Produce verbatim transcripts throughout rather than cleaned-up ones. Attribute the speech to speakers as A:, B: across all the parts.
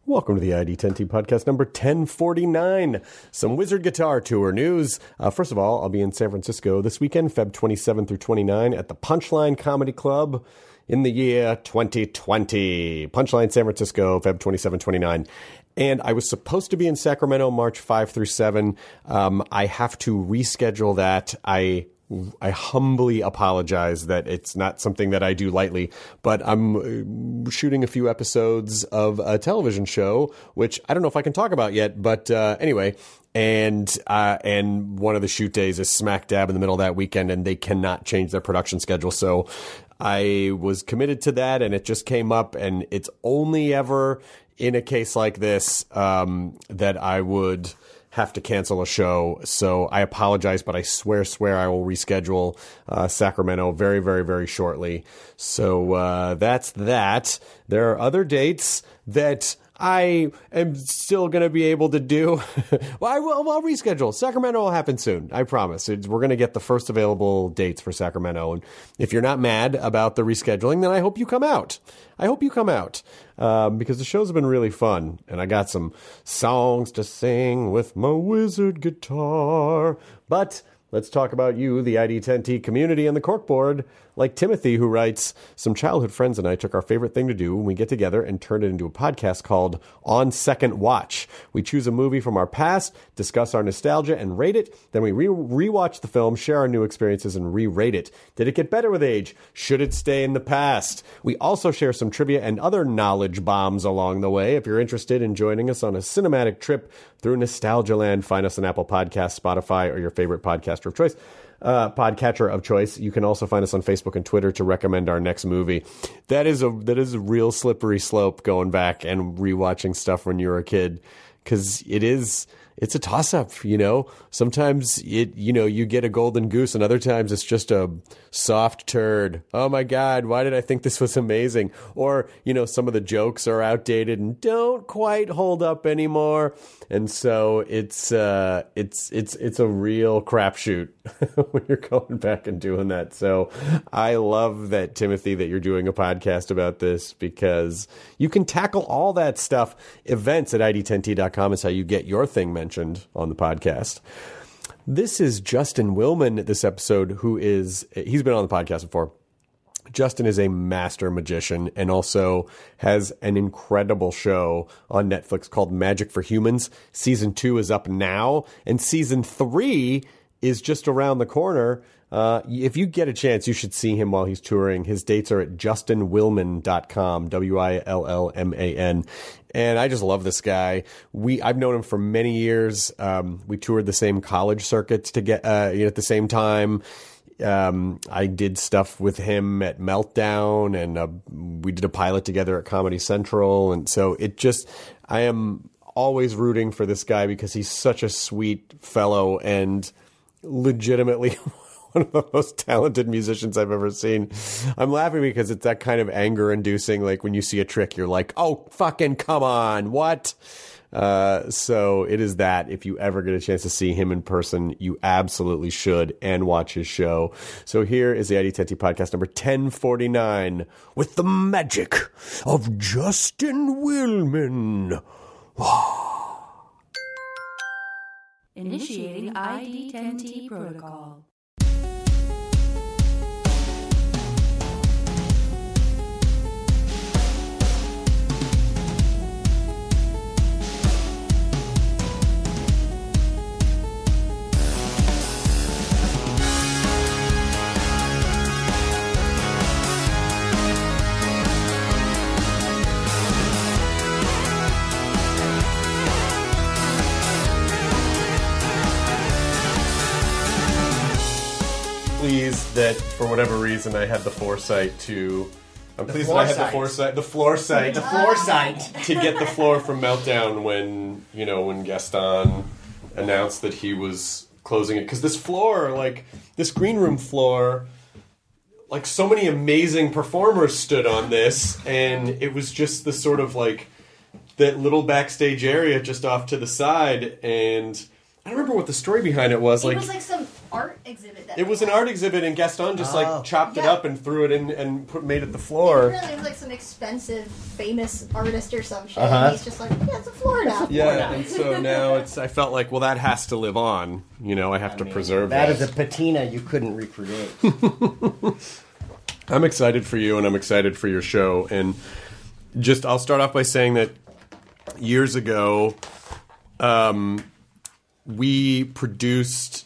A: Welcome to the I D ten T podcast number ten forty-nine. Some Wizard Guitar Tour news. Uh, first of all, I'll be in San Francisco this weekend, February twenty-seventh through twenty-ninth, at the Punchline Comedy Club in the year twenty twenty. Punchline San Francisco, February twenty-seventh, twenty-ninth. And I was supposed to be in Sacramento March fifth through seventh. Um, I have to reschedule that. I I humbly apologize that it's not something that I do lightly, but I'm shooting a few episodes of a television show, which I don't know if I can talk about yet, but uh, anyway, and uh, and one of the shoot days is smack dab in the middle of that weekend, and they cannot change their production schedule. So I was committed to that, and it just came up, and it's only ever in a case like this um, that I would have to cancel a show. So I apologize, but I swear, swear I will reschedule uh, Sacramento very, very, very shortly. So uh, that's that. There are other dates that I am still going to be able to do. well, I will, I'll reschedule. Sacramento will happen soon. I promise. It's, we're going to get the first available dates for Sacramento. And if you're not mad about the rescheduling, then I hope you come out. I hope you come out um, because the shows have been really fun. And I got some songs to sing with my wizard guitar. But let's talk about you, the I D ten T community, and the corkboard. Like Timothy, who writes, some childhood friends and I took our favorite thing to do when we get together and turned it into a podcast called On Second Watch. We choose a movie from our past, discuss our nostalgia, and rate it. Then we re- rewatch the film, share our new experiences, and re-rate it. Did it get better with age? Should it stay in the past? We also share some trivia and other knowledge bombs along the way. If you're interested in joining us on a cinematic trip through Nostalgia Land, find us on Apple Podcasts, Spotify, or your favorite podcaster of choice. Uh, podcatcher of choice. You can also find us on Facebook and Twitter to recommend our next movie. That is a that is a real slippery slope, going back and rewatching stuff when you were a kid, because it is it's a toss up. You know, sometimes it you know you get a golden goose, and other times it's just a soft turd. Oh my God, why did I think this was amazing? Or you know, some of the jokes are outdated and don't quite hold up anymore. And so it's uh, it's it's it's a real crapshoot when you're going back and doing that. So I love that, Timothy, that you're doing a podcast about this, because you can tackle all that stuff. Events at I D ten T dot com is how you get your thing mentioned on the podcast. This is Justin Willman, this episode, who is, he's been on the podcast before. Justin is a master magician and also has an incredible show on Netflix called Magic for Humans. Season two is up now, and season three is just around the corner. Uh, if you get a chance, you should see him while he's touring. His dates are at justin willman dot com, W I L L M A N. And I just love this guy. We I've known him for many years. Um, we toured the same college circuits to get uh, you know, at the same time. Um, I did stuff with him at Meltdown, and uh, we did a pilot together at Comedy Central. And so it just, I am always rooting for this guy because he's such a sweet fellow and legitimately one of the most talented musicians I've ever seen. I'm laughing because it's that kind of anger inducing, like when you see a trick, you're like, oh, fucking come on, what? Uh, so it is that. If you ever get a chance to see him in person, you absolutely should, and watch his show. So here is the I D ten T podcast number ten forty-nine with the magic of Justin Willman.
B: Initiating I D ten T protocol.
A: Pleased that for whatever reason I had the foresight to. I'm
C: The
A: pleased that I had the
C: foresight.
A: foresight, the floor sight,
C: The foresight.
A: to get the floor from Meltdown when you know when Gaston announced that he was closing it, because this floor, like this green room floor, like so many amazing performers stood on this, and it was just the sort of like that little backstage area just off to the side, and I don't remember what the story behind it was.
D: It
A: like
D: was like some
C: art exhibit. That
A: It was
C: they
A: an
C: had.
A: art exhibit, and Gaston just
D: Oh.
A: like chopped it
C: Yeah.
A: up and threw it in and put, made it the
C: It
A: floor.
C: really was like some expensive, famous artist or some shit.
D: Uh-huh.
C: And he's just like, yeah, it's a floor now.
A: Yeah, and so now it's. I felt like, well, that has to live on. You know, I have to preserve
D: That
A: that.
D: is a patina you couldn't recreate.
A: I'm excited for you, and I'm excited for your show. And just, I'll start off by saying that years ago, um, we produced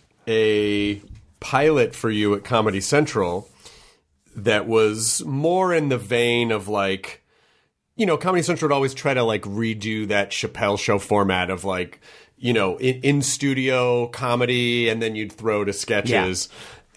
A: a pilot for you at Comedy Central that was more in the vein of like, you know, Comedy Central would always try to like redo that Chappelle Show format of like, you know, in, in studio comedy, and then you'd throw to sketches.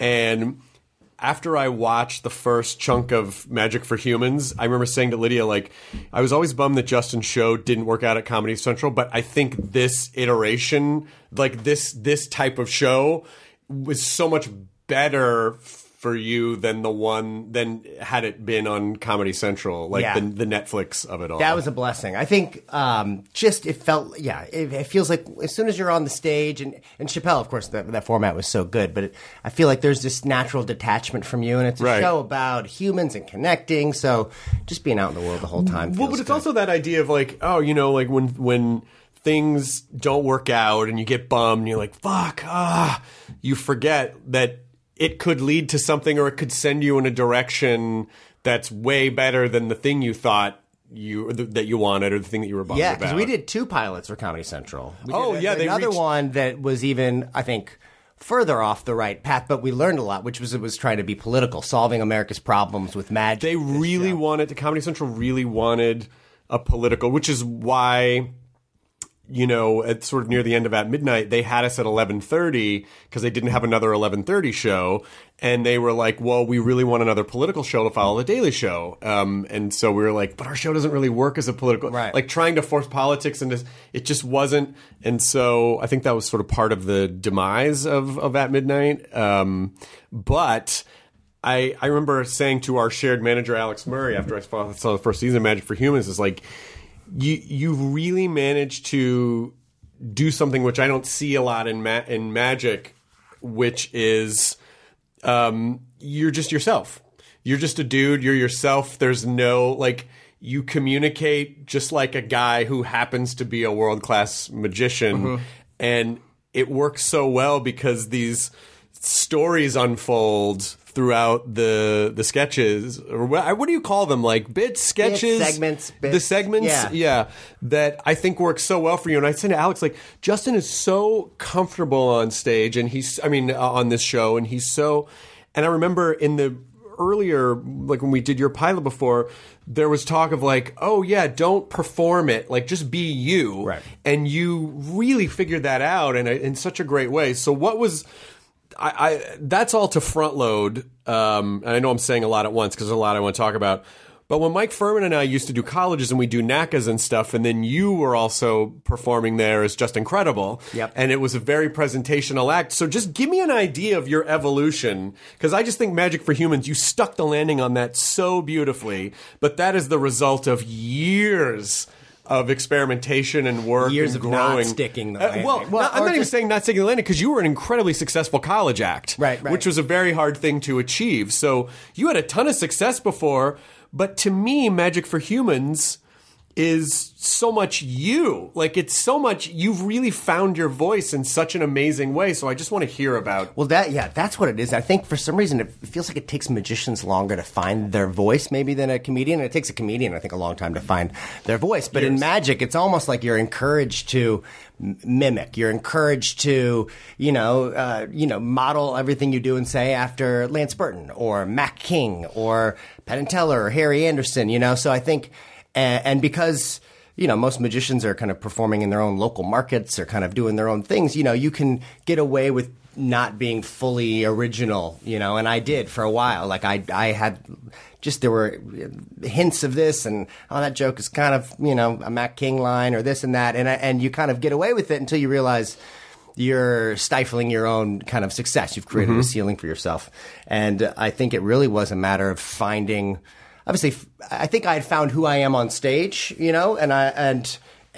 A: And after I watched the first chunk of Magic for Humans, I remember saying to Lydia, like, I was always bummed that Justin's show didn't work out at Comedy Central, but I think this iteration, like this this type of show, was so much better for you than the one than had it been on Comedy Central, like
D: Yeah.
A: the, the Netflix of it all.
D: That was a blessing. I think um, just it felt, yeah, it, it feels like as soon as you're on the stage, and, and Chappelle, of course, that, that format was so good, but it, I feel like there's this natural detachment from you, and it's a
A: Right.
D: show about humans and connecting, so just being out in the world the whole time feels
A: Well, but it's
D: good.
A: also that idea of like, oh, you know, like when when things don't work out and you get bummed, and you're like, fuck, ah, you forget that it could lead to something, or it could send you in a direction that's way better than the thing you thought you that you wanted, or the thing that you were bummed
D: Yeah,
A: about.
D: because we did two pilots for Comedy Central. We did
A: Oh,
D: a-
A: yeah, they
D: another
A: reached-
D: one that was even, I think, further off the right path, but we learned a lot, which was it was trying to be political, solving America's problems with magic.
A: They really wanted, the Comedy Central really wanted a political, which is why, you know, at sort of near the end of At Midnight, they had us at eleven thirty because they didn't have another eleven thirty show. And they were like, well, we really want another political show to follow The Daily Show. Um, and so we were like, but our show doesn't really work as a political,
D: Right.
A: like trying to force politics into, it just wasn't. And so I think that was sort of part of the demise of, of At Midnight. Um, but I, I remember saying to our shared manager, Alex Murray, after I saw, saw the first season of Magic for Humans, is like, you you really managed to do something which I don't see a lot in ma- in Magic, which is um, you're just yourself. You're just a dude. You're yourself. There's no like you communicate just like a guy who happens to be a world class magician,
D: Mm-hmm.
A: and it works so well because these stories unfold throughout the the sketches, or what, what do you call them? Like bits, sketches,
D: Bits, segments,
A: the
D: bits.
A: segments,
D: Yeah.
A: yeah, that I think works so well for you. And I said to Alex, like, Justin is so comfortable on stage, and he's, I mean, uh, on this show, and he's so. And I remember in the earlier, like when we did your pilot before, there was talk of like, oh yeah, don't perform it, like just be you,
D: Right.
A: and you really figured that out in a, in such a great way. So what was I, I that's all to front load. Um, and I know I'm saying a lot at once because there's a lot I want to talk about. But when Mike Furman and I used to do colleges and we do N A C As and stuff, and then you were also performing there as Just Incredible.
D: Yep.
A: And it was a very presentational act. So just give me an idea of your evolution, because I just think Magic for Humans, you stuck the landing on that so beautifully. But that is the result of years of experimentation and work
D: Years
A: and
D: of
A: growing.
D: not sticking the
A: Uh,
D: landing.
A: well,
D: Well,
A: not- I'm
D: or
A: not even
D: just-
A: saying not sticking the landing, because you were an incredibly successful college act,
D: Right, right.
A: which was a very hard thing to achieve. So you had a ton of success before, but to me, Magic for Humans is so much you. Like, it's so much, you've really found your voice in such an amazing way. So I just want to hear about.
D: Well, that yeah, that's what it is. I think for some reason it feels like it takes magicians longer to find their voice, maybe than a comedian. And it takes a comedian, I think, a long time to find their voice. But in
A: Years.
D: magic, it's almost like you're encouraged to m- mimic. You're encouraged to, you know, uh, you know, model everything you do and say after Lance Burton or Mac King or Penn and Teller or Harry Anderson. You know, so I think, and, and because. You know, most magicians are kind of performing in their own local markets or kind of doing their own things. You know, you can get away with not being fully original, you know, and I did for a while. Like I, I had just, there were hints of this and, oh, that joke is kind of, you know, a Mac King line or this and that. And, I, and you kind of get away with it until you realize you're stifling your own kind of success. You've created a ceiling for yourself. And I think it really was a matter of finding, obviously, I think I had found who I am on stage, you know, and I, and,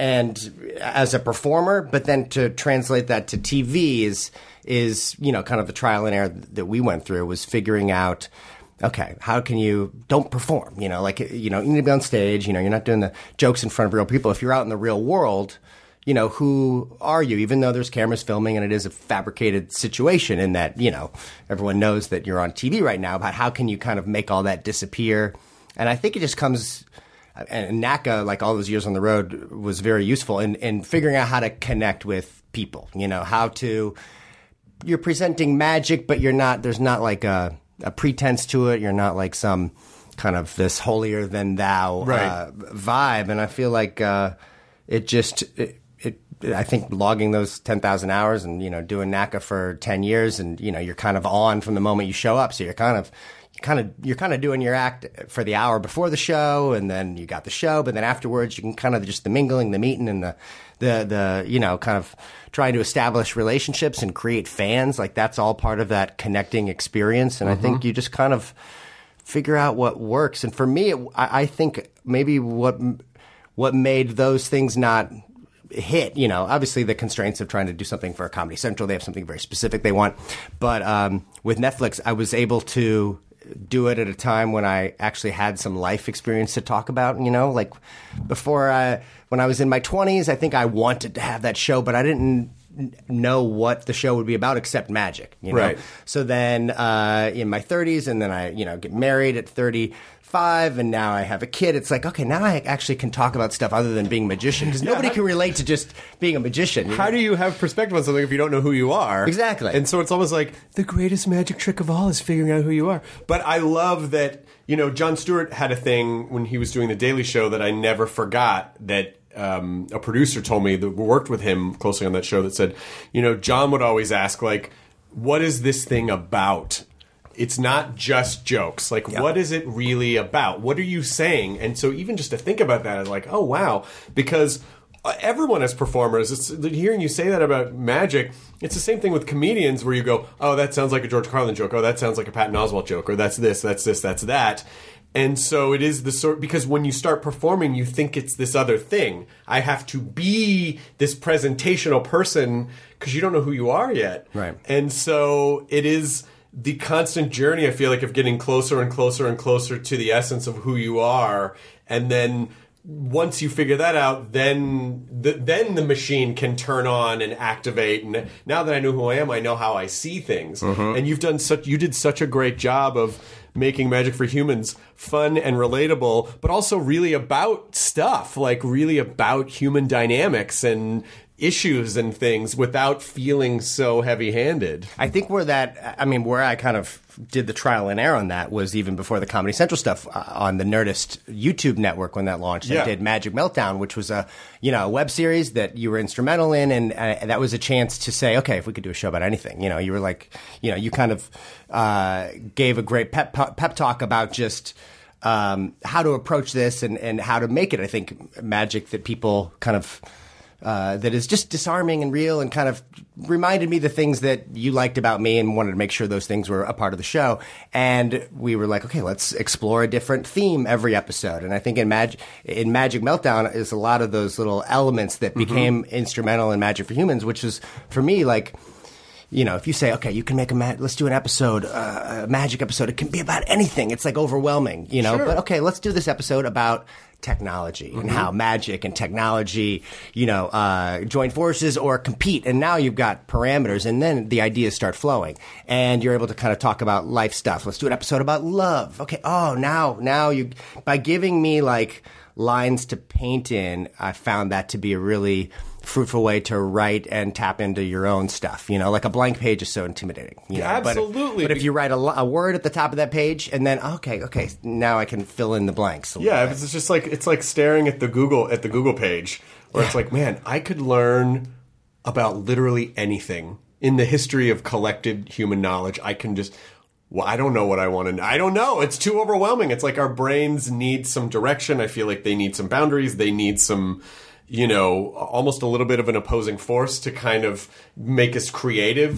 D: and as a performer, but then to translate that to T V is is you know kind of the trial and error that we went through was figuring out. Okay, how can you don't perform? You know, like you know, you need to be on stage. You know, you're not doing the jokes in front of real people. If you're out in the real world, you know, who are you? Even though there's cameras filming and it is a fabricated situation, in that you know everyone knows that you're on T V right now. But how can you kind of make all that disappear? And I think it just comes. And NACA, like all those years on the road, was very useful in, in figuring out how to connect with people. You know, how to you're presenting magic, but you're not. There's not like a, a pretense to it. You're not like some kind of this holier than thou
A: right.
D: uh, vibe. And I feel like uh, it just. It, it, I think logging those ten thousand hours and you know doing NACA for ten years, and you know you're kind of on from the moment you show up. So you're kind of. Kind of, you're kind of doing your act for the hour before the show, and then you got the show. But then afterwards, you can kind of just the mingling, the meeting, and the, the, the, you know, kind of trying to establish relationships and create fans. Like that's all part of that connecting experience. And mm-hmm. I think you just kind of figure out what works. And for me, it, I, I think maybe what what made those things not hit, you know, obviously the constraints of trying to do something for Comedy Central, they have something very specific they want. But um, with Netflix, I was able to do it at a time when I actually had some life experience to talk about, you know, like before I, when I was in my twenties, I think I wanted to have that show, but I didn't know what the show would be about except magic, you know?
A: Right.
D: So then uh, in my thirties, and then I, you know, get married at thirty-five, and now I have a kid. It's like, okay, now I actually can talk about stuff other than being a magician, because yeah, nobody how, can relate to just being a magician.
A: How know? do you have perspective on something if you don't know who you are?
D: Exactly.
A: And so it's almost like the greatest magic trick of all is figuring out who you are. But I love that, you know, Jon Stewart had a thing when he was doing The Daily Show that I never forgot, that um, a producer told me that worked with him closely on that show, that said, you know, John would always ask, like, what is this thing about? It's not just jokes. Like, yep. What is it really about? What are you saying? And so even just to think about that is like, oh, wow. Because everyone as performers, it's, hearing you say that about magic, it's the same thing with comedians where you go, oh, that sounds like a George Carlin joke. Oh, that sounds like a Patton Oswalt joke. Or that's this, that's this, that's that. And so it is the sort, because when you start performing, you think it's this other thing. I have to be this presentational person because you don't know who you are yet.
D: Right.
A: And so it is the constant journey, I feel like, of getting closer and closer and closer to the essence of who you are. And then once you figure that out, then the, then the machine can turn on and activate. And now that I know who I am, I know how I see things. Mm-hmm. And you've done such, you did such a great job of making Magic for Humans fun and relatable, but also really about stuff, like really about human dynamics and issues and things without feeling so heavy-handed.
D: I think where that, I mean, where I kind of did the trial and error on that was even before the Comedy Central stuff uh, on the Nerdist YouTube network when that launched. Yeah. I did Magic Meltdown, which was a, you know, a web series that you were instrumental in, and uh, that was a chance to say, okay, if we could do a show about anything, you know, you were like, you know, you kind of uh, gave a great pep pep talk about just um, how to approach this and, and how to make it, I think, magic that people kind of Uh, that is just disarming and real, and kind of reminded me the things that you liked about me, and wanted to make sure those things were a part of the show. And we were like, okay, let's explore a different theme every episode. And I think in Magic, in Magic Meltdown is a lot of those little elements that became mm-hmm. instrumental in Magic for Humans, which is, for me, like, you know, if you say, okay, you can make a ma- let's do an episode, uh, a magic episode. It can be about anything. It's like overwhelming, you know. Sure. But okay, let's do this episode about technology and mm-hmm. how magic and technology, you know, uh, join forces or compete. And now you've got parameters, and then the ideas start flowing, and you're able to kind of talk about life stuff. Let's do an episode about love. Okay. Oh, now, now you, by giving me like lines to paint in, I found that to be a really fruitful way to write and tap into your own stuff. You know, like a blank page is so intimidating. You know?
A: Absolutely.
D: But, but if you write a, a word at the top of that page, and then okay, okay, now I can fill in the blanks.
A: Yeah, it's just like it's like staring at the Google at the Google page, where it's like, man, I could learn about literally anything in the history of collected human knowledge. I can just. Well, I don't know what I want to know. I don't know. It's too overwhelming. It's like our brains need some direction. I feel like they need some boundaries. They need some, you know, almost a little bit of an opposing force to kind of make us creative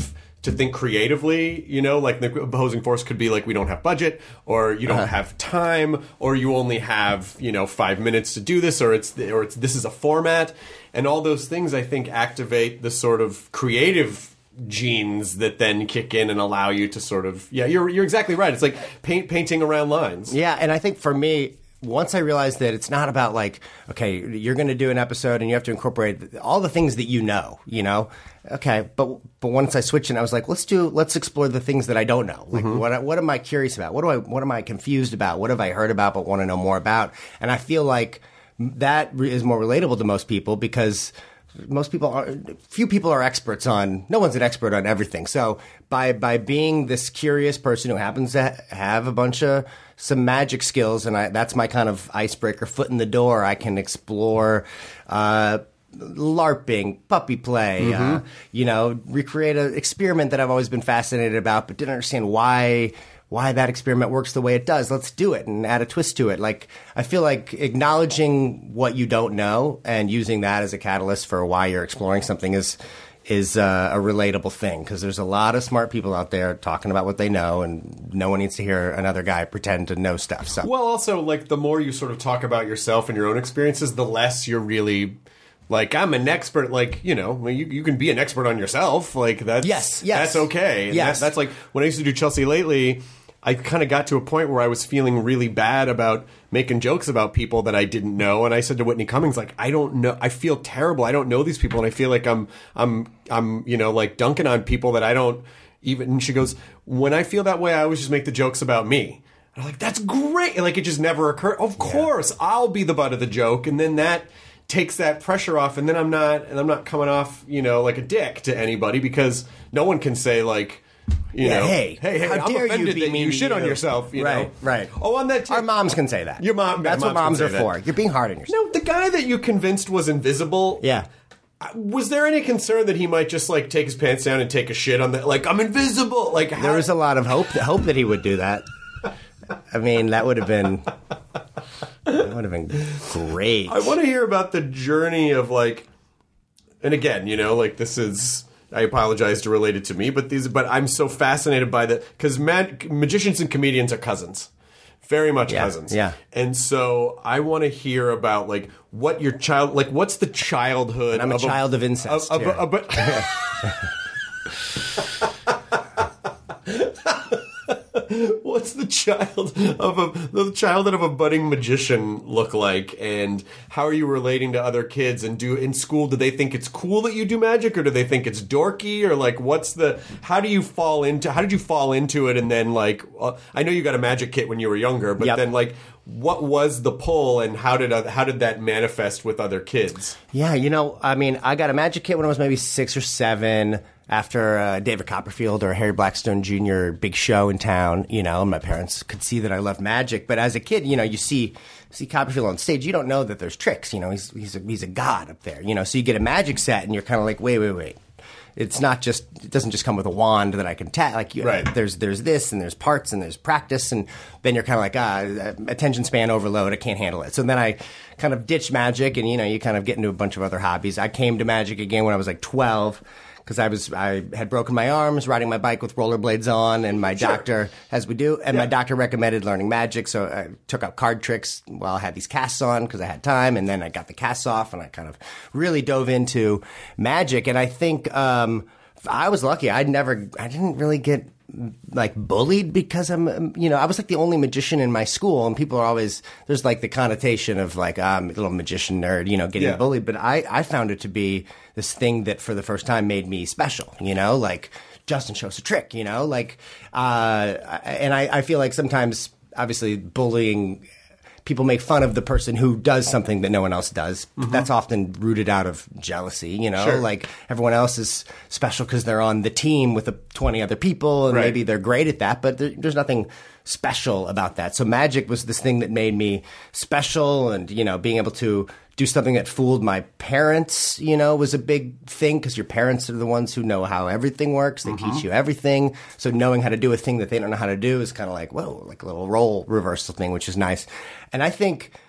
A: to think creatively, you know, like the opposing force could be like, we don't have budget, or you don't
D: Uh-huh.
A: have time, or you only have, you know, five minutes to do this, or it's, or it's, this is a format. And all those things, I think, activate the sort of creative genes that then kick in and allow you to sort of, yeah, you're, you're exactly right. It's like paint, painting around lines.
D: Yeah, and I think for me, once I realized that it's not about like, okay, you're going to do an episode and you have to incorporate all the things that you know, you know? Okay, but but once I switched and I was like, let's do, let's explore the things that I don't know. Like,
A: Mm-hmm.
D: what what am I curious about? What do I what am I confused about? What have I heard about but want to know more about? And I feel like that re- is more relatable to most people because most people are, few people are experts on, no one's an expert on everything. So by, by being this curious person who happens to have a bunch of some magic skills, and I, that's my kind of icebreaker, foot in the door, I can explore, uh, LARPing, puppy play, uh, you know, recreate an experiment that I've always been fascinated about, but didn't understand why, why that experiment works the way it does. Let's do it and add a twist to it. Like, I feel like acknowledging what you don't know and using that as a catalyst for why you're exploring something is is uh, a relatable thing, because there's a lot of smart people out there talking about what they know, and no one needs to hear another guy pretend to know stuff. So,
A: Well, also, like, the more you sort of talk about yourself and your own experiences, the less you're really... Like, I'm an expert, like, you know, you, you can be an expert on yourself. Like, that's,
D: Yes, yes.
A: that's okay. And
D: Yes.
A: that- that's like, when I used to do Chelsea Lately, I kind of got to a point where I was feeling really bad about making jokes about people that I didn't know. And I said to Whitney Cummings, like, I don't know, I feel terrible. I don't know these people. And I feel like I'm, I'm, I'm, you know, like dunking on people that I don't even, and she goes, when I feel that way, I always just make the jokes about me. And I'm like, that's great. Like, it just never occurred. Of course, I'll be the butt of the joke. And then that takes that pressure off, and then I'm not, and I'm not coming off, you know, like a dick to anybody, because no one can say, like, you
D: Yeah,
A: know,
D: hey,
A: hey, hey,
D: how
A: I'm
D: dare you
A: offended
D: be
A: that
D: mean
A: you
D: to
A: shit on
D: you.
A: yourself, you
D: Right,
A: know?
D: right.
A: Oh, on that tip,
D: our moms can say that.
A: Your mom-
D: That's
A: yeah,
D: what
A: moms
D: moms
A: can
D: are
A: say that.
D: for. You're being hard on yourself.
A: No, the guy that you convinced was invisible.
D: Yeah.
A: Was there any concern that he might just like take his pants down and take a shit on that? Like, I'm invisible. Like, how-
D: There was a lot of hope hope that he would do that. I mean, that would have been that would have been great.
A: I want to hear about the journey of like, and again, you know, like this is. I apologize to relate it to me, but these, but I'm so fascinated by the because mag- magicians and comedians are cousins, very much
D: Yeah,
A: cousins.
D: yeah.
A: And so I want to hear about like what your child, like what's the childhood?
D: I'm a
A: of
D: child of incest,
A: Of, of,
D: yeah.
A: of, of- What's the child of a the childhood of a budding magician look like, and how are you relating to other kids? And do in school, do they think it's cool that you do magic, or do they think it's dorky, or like what's the how do you fall into how did you fall into it? And then like uh, I know you got a magic kit when you were younger, but
D: Yep.
A: then like what was the pull, and how did uh, how did that manifest with other kids?
D: Yeah, you know, I mean, I got a magic kit when I was maybe six or seven after uh, David Copperfield or Harry Blackstone Junior big show in town, you know, and my parents could see that I loved magic. But as a kid, you know, you see see Copperfield on stage, you don't know that there's tricks, you know, he's he's a, he's a god up there, you know. So you get a magic set and you're kind of like, wait, wait, wait. It's not just it doesn't just come with a wand that I can tap. Like you,
A: Right.
D: there's there's this and there's parts and there's practice, and then you're kind of like ah attention span overload. I can't handle it. So then I kind of ditched magic, and you know you kind of get into a bunch of other hobbies. I came to magic again when I was like twelve. Because I was, I had broken my arms riding my bike with rollerblades on, and my
A: Sure.
D: doctor, as we do, and my
A: Yeah.
D: doctor recommended learning magic. So I took up card tricks while I had these casts on because I had time, and then I got the casts off, and I kind of really dove into magic. And I think um, I was lucky. I'd never, I didn't really get like bullied because I'm, um, you know, I was like the only magician in my school, and people are always there's like the connotation of like ah, I'm a little magician nerd, you know, getting
A: Yeah.
D: bullied. But I, I found it to be this thing that for the first time made me special, you know, like Justin shows a trick, you know, like, uh, and I, I feel like sometimes obviously bullying. People make fun of the person who does something that no one else does. That's often rooted out of jealousy, you know?
A: Sure.
D: Like, everyone else is special because they're on the team with the twenty other people, and
A: Right.
D: maybe they're great at that, but there, there's nothing special about that. So magic was this thing that made me special, and, you know, being able to do something that fooled my parents, you know, was a big thing, because your parents are the ones who know how everything works. They
A: Mm-hmm.
D: teach you everything. So knowing how to do a thing that they don't know how to do is kind of like, whoa, like a little role reversal thing, which is nice. And I think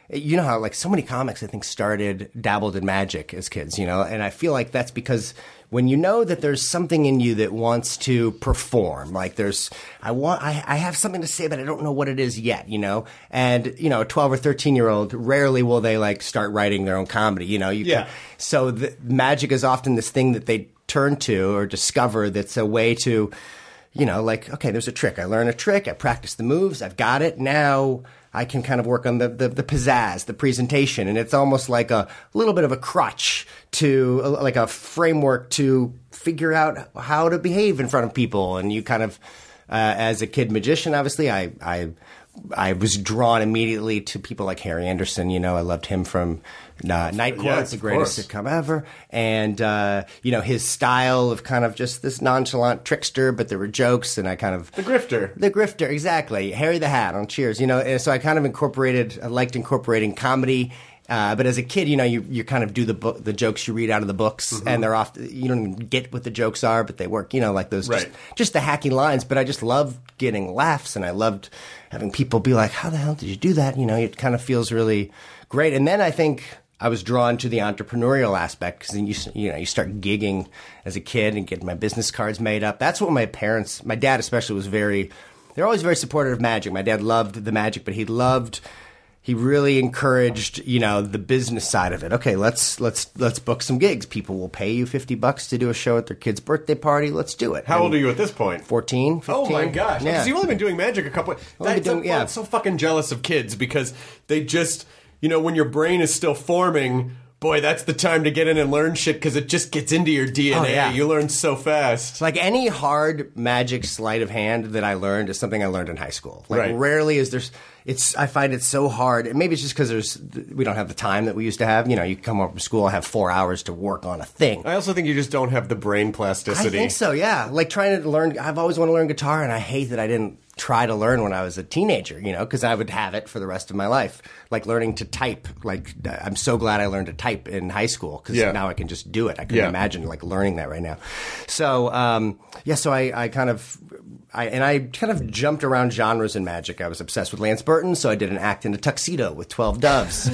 D: you know how like so many comics I think started dabbled in magic as kids, you know, and I feel like that's because when you know that there's something in you that wants to perform, like there's I want I, I have something to say but I don't know what it is yet, you know, and you know a twelve or thirteen year old rarely will they like start writing their own comedy, you know, you
A: yeah.
D: can, so the, magic is often this thing that they turn to or discover that's a way to, you know, like okay, there's a trick, I learn a trick, I practice the moves, I've got it now. I can kind of work on the, the, the pizzazz, the presentation, and it's almost like a little bit of a crutch to, like a framework to figure out how to behave in front of people. And you kind of, uh, as a kid magician, obviously, I, I, I was drawn immediately to people like Harry Anderson. You know, I loved him from uh, Night Court,
A: Yes,
D: the
A: of
D: greatest
A: course.
D: sitcom ever. And, uh, you know, his style of kind of just this nonchalant trickster, but there were jokes, and I kind of...
A: The grifter.
D: The grifter, exactly. Harry the Hat on Cheers, you know. And so I kind of incorporated, I liked incorporating comedy. Uh, but as a kid, you know, you, you kind of do the book, the jokes you read out of the books,
A: Mm-hmm.
D: and they're off. You don't even get what the jokes are, but they work. You know, like those,
A: Right.
D: just, just the hacky lines. But I just loved getting laughs, and I loved having people be like, "How the hell did you do that?" You know, it kind of feels really great. And then I think I was drawn to the entrepreneurial aspect because then you you know you start gigging as a kid and getting my business cards made up. That's what my parents, my dad especially, was very. They're always very supportive of magic. My dad loved the magic, but he loved. He really encouraged, you know, the business side of it. Okay, let's let's let's book some gigs. People will pay you fifty bucks to do a show at their kid's birthday party. Let's do it.
A: How
D: And
A: old are you at this point?
D: fourteen, fifteen.
A: Oh my gosh!
D: Yeah.
A: Because you've only been doing magic a couple. Of,
D: Only
A: that's
D: been doing-
A: so,
D: yeah.
A: I'm so fucking jealous of kids because they just, you know, when your brain is still forming, boy, that's the time to get in and learn shit because it just gets into your D N A.
D: Oh, yeah.
A: You learn so fast.
D: Like any hard magic sleight of hand that I learned is something I learned in high school. Like
A: Right.
D: rarely is there's. It's I find it so hard. And maybe it's just because there's we don't have the time that we used to have. You know, you come home from school and have four hours to work on a thing.
A: I also think you just don't have the brain
D: I
A: plasticity.
D: think so, yeah. Like trying to learn, I've always wanted to learn guitar, and I hate that I didn't try to learn when I was a teenager, you know, because I would have it for the rest of my life. Like learning to type. Like, I'm so glad I learned to type in high school because
A: Yeah.
D: now I can just do it. I couldn't
A: Yeah.
D: imagine like learning that right now. So, um, yeah, so I, I kind of, I, and I kind of jumped around genres in magic. I was obsessed with Lance Burton, so I did an act in a tuxedo with twelve doves.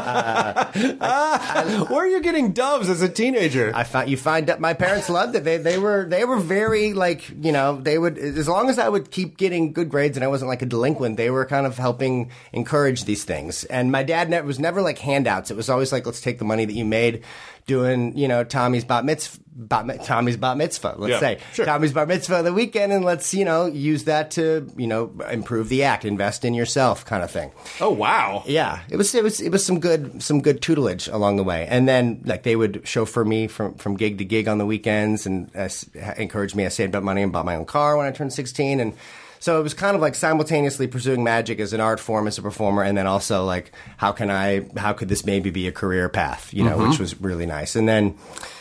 A: Where are you getting doves as a teenager?
D: I found you find that my parents loved it. They they were they were very like you know they would as long as I would keep getting good grades and I wasn't like a delinquent. They were kind of helping encourage these things. And my dad ne- was never like handouts. It was always like let's take the money that you made doing you know Tommy's bat mitzvah. Bat, mi- Tommy's bat mitzvah, let's
A: Yeah,
D: say
A: sure.
D: Tommy's bat mitzvah the weekend, and let's you know use that to you know improve the act, invest in yourself, kind of thing.
A: Oh wow!
D: Yeah, it was it was it was some good some good tutelage along the way, and then like they would chauffeur me from, from gig to gig on the weekends, and uh, s- encouraged me. I saved up money and bought my own car when I turned sixteen, and so it was kind of like simultaneously pursuing magic as an art form as a performer, and then also like how can I how could this maybe be a career path, you know, which was really nice, and then.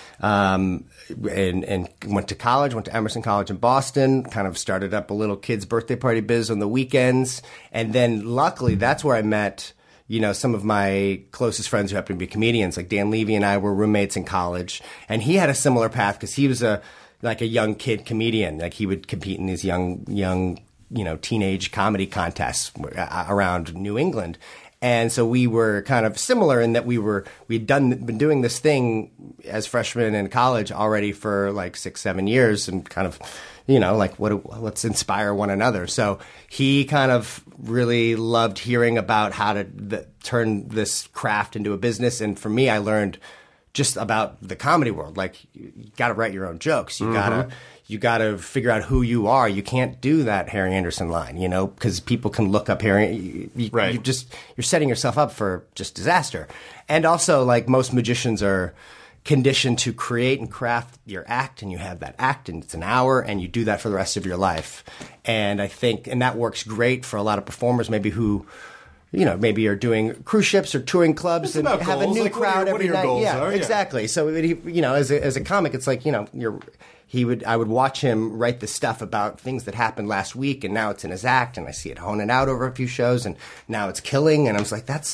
D: Um, and, and went to college, went to Emerson College in Boston, kind of started up a little kids' birthday party biz on the weekends. And then luckily that's where I met, you know, some of my closest friends who happen to be comedians. Like Dan Levy and I were roommates in college. And he had a similar path because he was a, like a young kid comedian. Like he would compete in these young, young, you know, teenage comedy contests around New England. And so we were kind of similar in that we were we'd done been doing this thing as freshmen in college already for like six seven years and kind of you know like what let's inspire one another. So he kind of really loved hearing about how to the, turn this craft into a business, and for me, I learned just about the comedy world. Like you got to write your own jokes. You gotta. You got to figure out who you are. You can't do that Harry Anderson line, you know, because people can look up Harry. You, you,
A: Right.
D: you just you're setting yourself up for just disaster. And also, like most magicians are conditioned to create and craft your act, and you have that act, and it's an hour, and you do that for the rest of your life. And I think, and that works great for a lot of performers, maybe who. You know, maybe you're doing cruise ships or touring clubs
A: It's
D: and
A: about
D: have
A: goals.
D: a new
A: Like, what are
D: crowd
A: your- what
D: every
A: are your
D: night.
A: goals
D: yeah,
A: are, yeah.
D: exactly. So, it, you know, as a, as a comic, it's like you know, you're he would I would watch him write the stuff about things that happened last week, and now it's in his act, and I see it honing out over a few shows, and now it's killing, and I was like, that's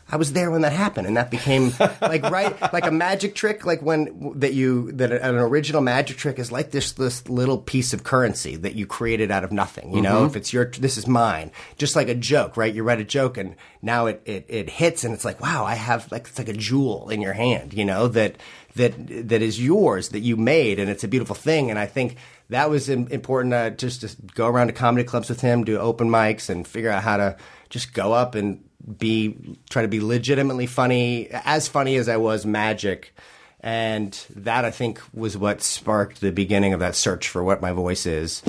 D: I was there when that happened, and that became like right like a magic trick, like when that you that an original magic trick is like this this little piece of currency that you created out of nothing. You know, if it's your this is mine, just like a joke, right? You write a joke, and now it, it it hits, and it's like, wow, I have like it's like a jewel in your hand, you know, that that that is yours, that you made, and it's a beautiful thing. And I think that was important uh, just to go around to comedy clubs with him, do open mics, and figure out how to just go up and be try to be legitimately funny, as funny as I was magic. And that, I think, was what sparked the beginning of that search for what my voice is.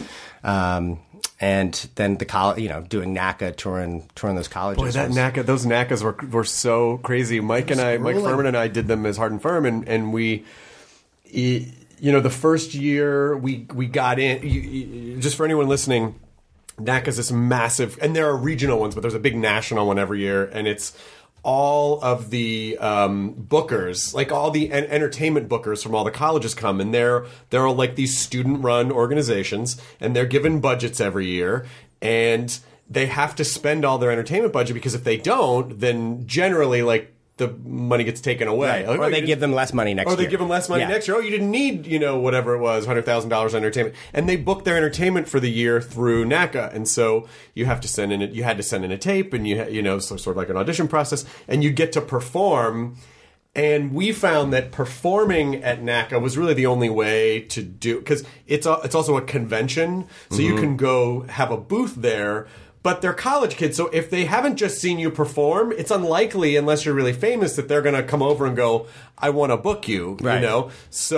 D: Um, and then the college, you know, doing NACA, touring, touring those colleges.
A: Boy, that
D: was,
A: NACA, those NACAs were were so crazy. Mike and I, Mike
D: grueling.
A: Furman and I did them as Hard and Firm, and and we, you know, the first year we we got in. You, you, just for anyone listening, NACA's this massive, and there are regional ones, but there's a big national one every year, and it's all of the um, bookers, like all the en- entertainment bookers from all the colleges come, and they're they're all like these student-run organizations, and they're given budgets every year, and they have to spend all their entertainment budget, because if they don't, then generally, like, the money gets taken away.
D: Right.
A: Like,
D: or
A: oh,
D: they
A: you
D: give them less money next
A: Or
D: year.
A: they give them less money
D: Yeah.
A: next year. Oh, you didn't need, you know, whatever it was, one hundred thousand dollars entertainment. And they book their entertainment for the year through NACA. And so you have to send in, a, you had to send in a tape, and you, ha- you know, so sort of like an audition process, and you get to perform. And we found that performing at NACA was really the only way to do, because it's, a, it's also a convention, so
D: Mm-hmm.
A: you can go have a booth there. But they're college kids, so if they haven't just seen you perform, it's unlikely, unless you're really famous, that they're going to come over and go, I want to book you,
D: Right.
A: you know?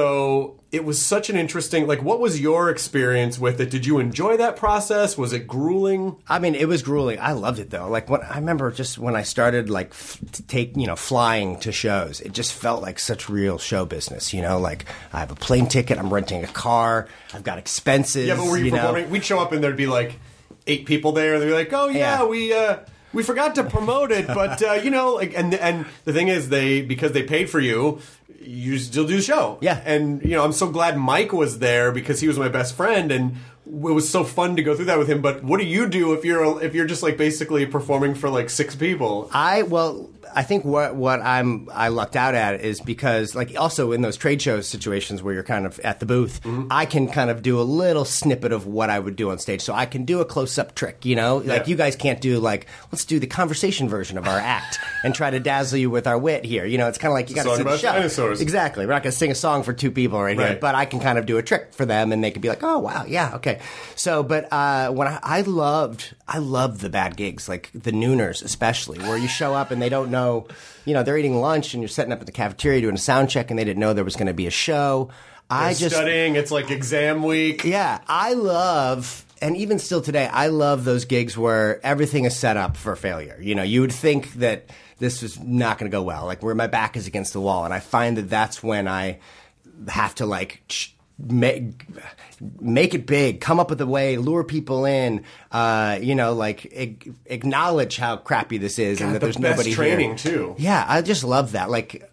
A: So it was such an interesting, like, what was your experience with it? Did you enjoy that process? Was it grueling?
D: I mean, it was grueling. I loved it though. Like when I remember just when I started like f- to take, you know, flying to shows, it just felt like such real show business, you know, like I have a plane ticket, I'm renting a car, I've got expenses.
A: Yeah, but were you,
D: know?
A: performing? We'd show up and the'd be like eight people there, and they'd be like, oh, yeah,
D: Yeah.
A: we... uh We forgot to promote it, but uh, you know, like, and and the thing is, they because they paid for you, you still do the show.
D: Yeah.
A: And you know, I'm so glad Mike was there, because he was my best friend, and it was so fun to go through that with him. But what do you do if you're if you're just like basically performing for like six people?
D: I well, I think what what I'm I lucked out at is because like also in those trade show situations where you're kind of at the booth,
A: Mm-hmm.
D: I can kind of do a little snippet of what I would do on stage. So I can do a close up trick, you know, like
A: Yeah.
D: you guys can't do like let's do the conversation version of our act and try to dazzle you with our wit here. You know, it's kind of like you got to
A: Song
D: sing the
A: about
D: show.
A: dinosaurs.
D: Exactly. We're not going to sing a song for two people right, here,
A: Right.
D: but I can kind of do a trick for them, and they can be like, oh wow, yeah, okay. So, but uh, when I, I loved, I loved the bad gigs, like the nooners especially, where you show up and they don't know, you know, they're eating lunch and you're setting up at the cafeteria doing a sound check, and they didn't know there was going to be a show. I
A: They're
D: just
A: studying. It's like exam week.
D: yeah, I love, and even still today, I love those gigs where everything is set up for failure. You know, you would think that this was not going to go well, like where my back is against the wall, and I find that that's when I have to like ch- make make it big, come up with a way, lure people in, uh, you know, like ag- acknowledge how crappy this is,
A: God,
D: and that
A: the
D: there's
A: best
D: nobody
A: training,
D: here.
A: too.
D: Yeah, I just love that. Like,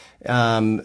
D: um,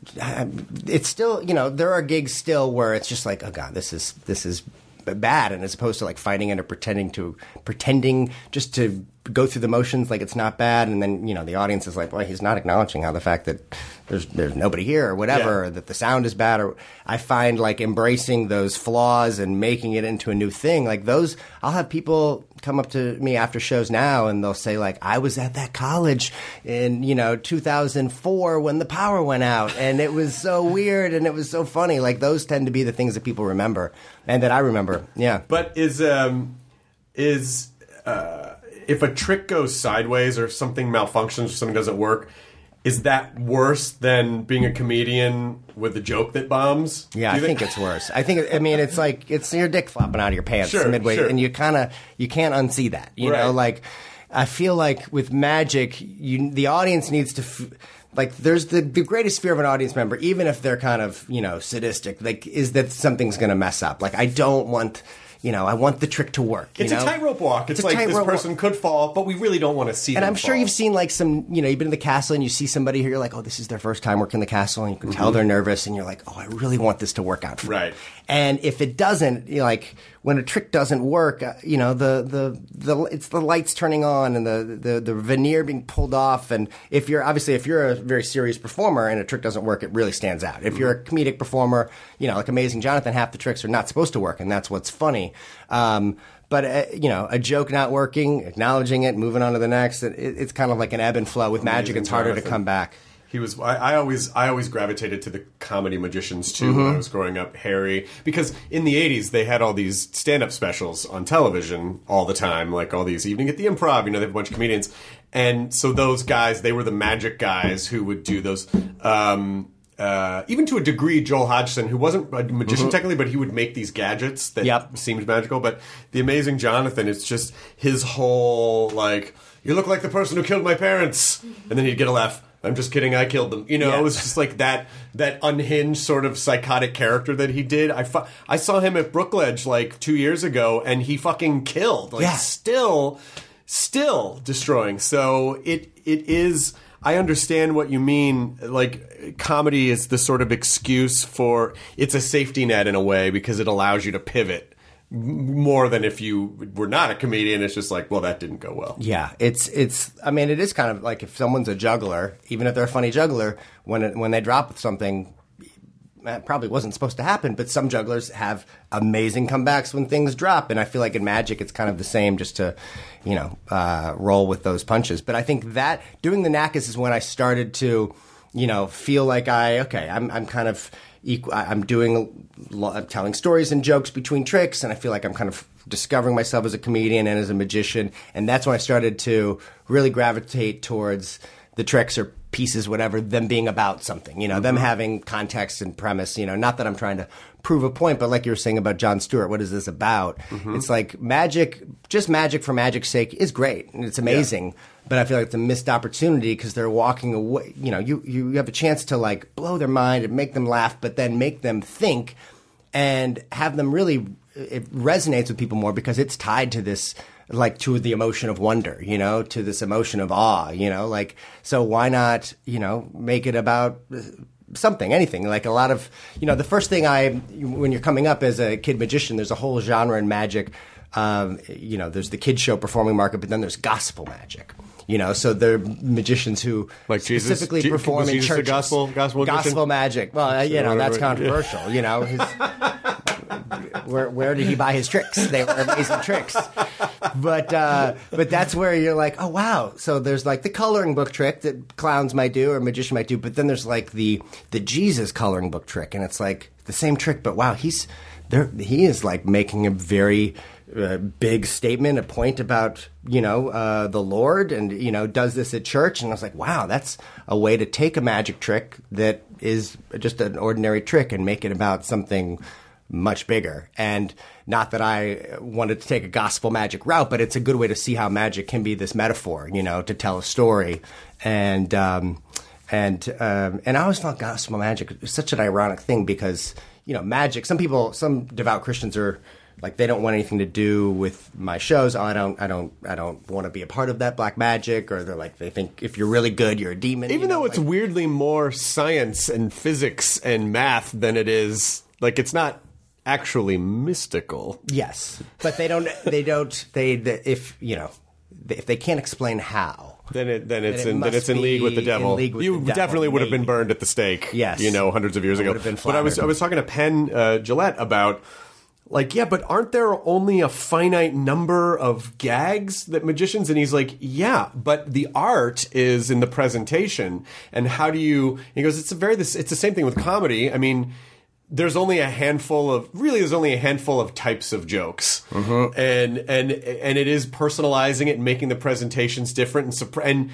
D: it's still, you know, there are gigs still where it's just like, oh god, this is this is bad, and as opposed to like fighting it or pretending to pretending just to go through the motions like it's not bad, and then you know the audience is like, well, he's not acknowledging how the fact that there's there's nobody here or whatever,
A: Yeah.
D: or that the sound is bad, or I find like embracing those flaws and making it into a new thing. Like those, I'll have people come up to me after shows now and they'll say like, I was at that college in, you know, two thousand four when the power went out, and it was so weird and it was so funny. Like those tend to be the things that people remember and that I remember. Yeah.
A: But is um is uh, if a trick goes sideways or something malfunctions or something doesn't work, is that worse than being a comedian with a joke that bombs?
D: Yeah,
A: Do
D: I
A: you
D: think it's worse. I think, I mean, it's like, it's your dick flopping out of your pants
A: Sure,
D: midway,
A: sure.
D: and you kind of, you can't unsee that. You
A: Right.
D: know, like, I feel like with magic, you, the audience needs to, f- like, there's the, the greatest fear of an audience member, even if they're kind of, you know, sadistic, like, is that something's going to mess up. Like, I don't want, You know, I want the trick to work.
A: It's
D: you
A: a
D: know?
A: tightrope walk. It's,
D: It's a
A: like this
D: tightrope
A: person
D: walk.
A: could fall, but we really don't want to see
D: And
A: them
D: I'm sure
A: fall.
D: you've seen like some, you know, you've been in the castle and you see somebody who you're like, oh, this is their first time working the castle, and you can tell they're nervous, and you're like, oh, I really want this to work out for
A: Right.
D: me. And if it doesn't, you know, like when a trick doesn't work, uh, you know, the, the, the, it's the lights turning on and the, the, the veneer being pulled off. And if you're, obviously, if you're a very serious performer and a trick doesn't work, it really stands out. If you're a comedic performer, you know, like Amazing Jonathan, half the tricks are not supposed to work, and that's what's funny. Um, But, uh, you know, a joke not working, acknowledging it, moving on to the next, it, it's kind of like an ebb and flow. With magic,
A: Amazing
D: it's harder to
A: Jonathan.
D: come back.
A: He was. I, I always. I always gravitated to the comedy magicians too when I was growing up. Harry, because in the eighties they had all these stand-up specials on television all the time, like all these Evening at the Improv. You know, they have a bunch of comedians, and so those guys, they were the magic guys who would do those. Um, uh, even to a degree, Joel Hodgson, who wasn't a magician technically, but he would make these gadgets that
D: Yep.
A: seemed magical. But the Amazing Jonathan, it's just his whole like, you look like the person who killed my parents, and then he'd get a laugh. I'm just kidding, I killed them. You know,
D: Yeah.
A: it was just like that that unhinged sort of psychotic character that he did. I, fu- I saw him at Brookledge like two years ago, and he fucking killed. Like,
D: Yeah.
A: still, still destroying. So it it is... I understand what you mean. Like, comedy is the sort of excuse for... It's a safety net in a way, because it allows you to pivot more than if you were not a comedian. It's just like, well, that didn't go well.
D: Yeah, it's it's. I mean, it is kind of like if someone's a juggler, even if they're a funny juggler, when it, when they drop something, that probably wasn't supposed to happen. But some jugglers have amazing comebacks when things drop, and I feel like in magic, it's kind of the same. Just to, you know, uh, roll with those punches. But I think that doing the Nakas is when I started to, you know, feel like I okay, I'm I'm kind of. Equal, I'm doing, I'm telling stories and jokes between tricks, and I feel like I'm kind of discovering myself as a comedian and as a magician, and that's when I started to really gravitate towards the tricks or pieces, whatever, them being about something, you know, them having context and premise, you know, not that I'm trying to prove a point, but like you were saying about Jon Stewart, what is this about? It's like magic, just magic for magic's sake is great, and it's amazing. But I feel like it's a missed opportunity because they're walking away. You know, you, you have a chance to like blow their mind and make them laugh, but then make them think and have them really, it resonates with people more because it's tied to this, like to the emotion of wonder, you know, to this emotion of awe, you know, like, so why not, you know, make it about something, anything. Like a lot of, you know, the first thing I, when you're coming up as a kid magician, there's a whole genre in magic. Um, you know, there's the kid show performing market, but then there's gospel magic. You know, so they're magicians who
A: Like Jesus?
D: specifically
A: Je-
D: perform
A: was
D: in
A: Jesus a
D: churches.
A: gospel- gospel magician?
D: gospel magic. Well, uh, you know, that's
A: Whatever.
D: controversial. You know, his, where where did he buy his tricks? They were amazing tricks. But uh, but that's where you're like, oh wow. So there's like the coloring book trick that clowns might do or a magician might do, but then there's like the the Jesus coloring book trick, and it's like the same trick, but wow, he's there. He is like making a very uh, big statement, a point about, you know, uh, the Lord, and, you know, does this at church. And I was like, wow, that's a way to take a magic trick that is just an ordinary trick and make it about something much bigger. And not that I wanted to take a gospel magic route, but it's a good way to see how magic can be this metaphor, you know, to tell a story. And, um, and, um, and I always thought gospel magic is such an ironic thing because, you know, magic, some people, some devout Christians are, like, they don't want anything to do with my shows. Oh, I don't, I don't, I don't want to be a part of that black magic. Or they're like, they think if you're really good, you're a demon.
A: Even
D: you know,
A: though it's
D: like,
A: weirdly more science and physics and math than it is, like, it's not actually mystical.
D: yes, but they don't, they don't, they, they if you know, if they can't explain how,
A: Then it then it's
D: it
A: in then
D: must
A: it's in league with the
D: be
A: devil.
D: in league with
A: you
D: the devil,
A: definitely would have been
D: maybe.
A: burned at the stake.
D: Yes.
A: you know, hundreds of years
D: I
A: ago.
D: would have been
A: but I was
D: flattered.
A: I was talking to Penn uh, Gillette about. Like, yeah, but aren't there only a finite number of gags that magicians? And he's like, yeah, but the art is in the presentation. And how do you? He goes, it's a very this. It's the same thing with comedy. I mean, there's only a handful of really. There's only a handful of types of jokes,
D: Mm-hmm.
A: and and and it is personalizing it and making the presentations different and surpri- and.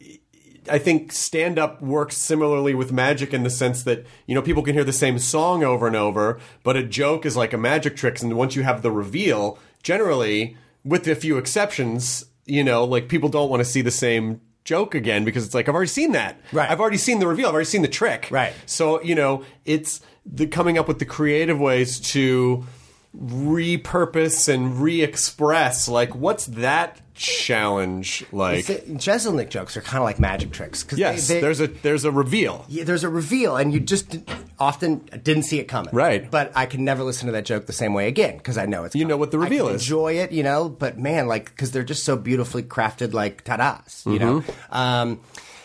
A: I think stand-up works similarly with magic in the sense that, you know, people can hear the same song over and over, but a joke is like a magic trick, and once you have the reveal, generally, with a few exceptions, you know, like, people don't want to see the same joke again because it's like, I've already seen that.
D: Right.
A: I've already seen the reveal. I've already seen the trick.
D: Right.
A: So, you know, it's the coming up with the creative ways to repurpose and re-express. Like, what's that challenge like?
D: Jeselnik jokes are kind of like magic tricks. Cause
A: yes,
D: they, they,
A: there's a there's a reveal.
D: Yeah, there's a reveal, and you just often didn't see it coming.
A: Right.
D: But I can never listen to that joke the same way again because I know it's
A: You
D: coming.
A: know what the reveal
D: I can
A: is.
D: enjoy it, you know, but man, like, because they're just so beautifully crafted, like, ta-das, you know? Um,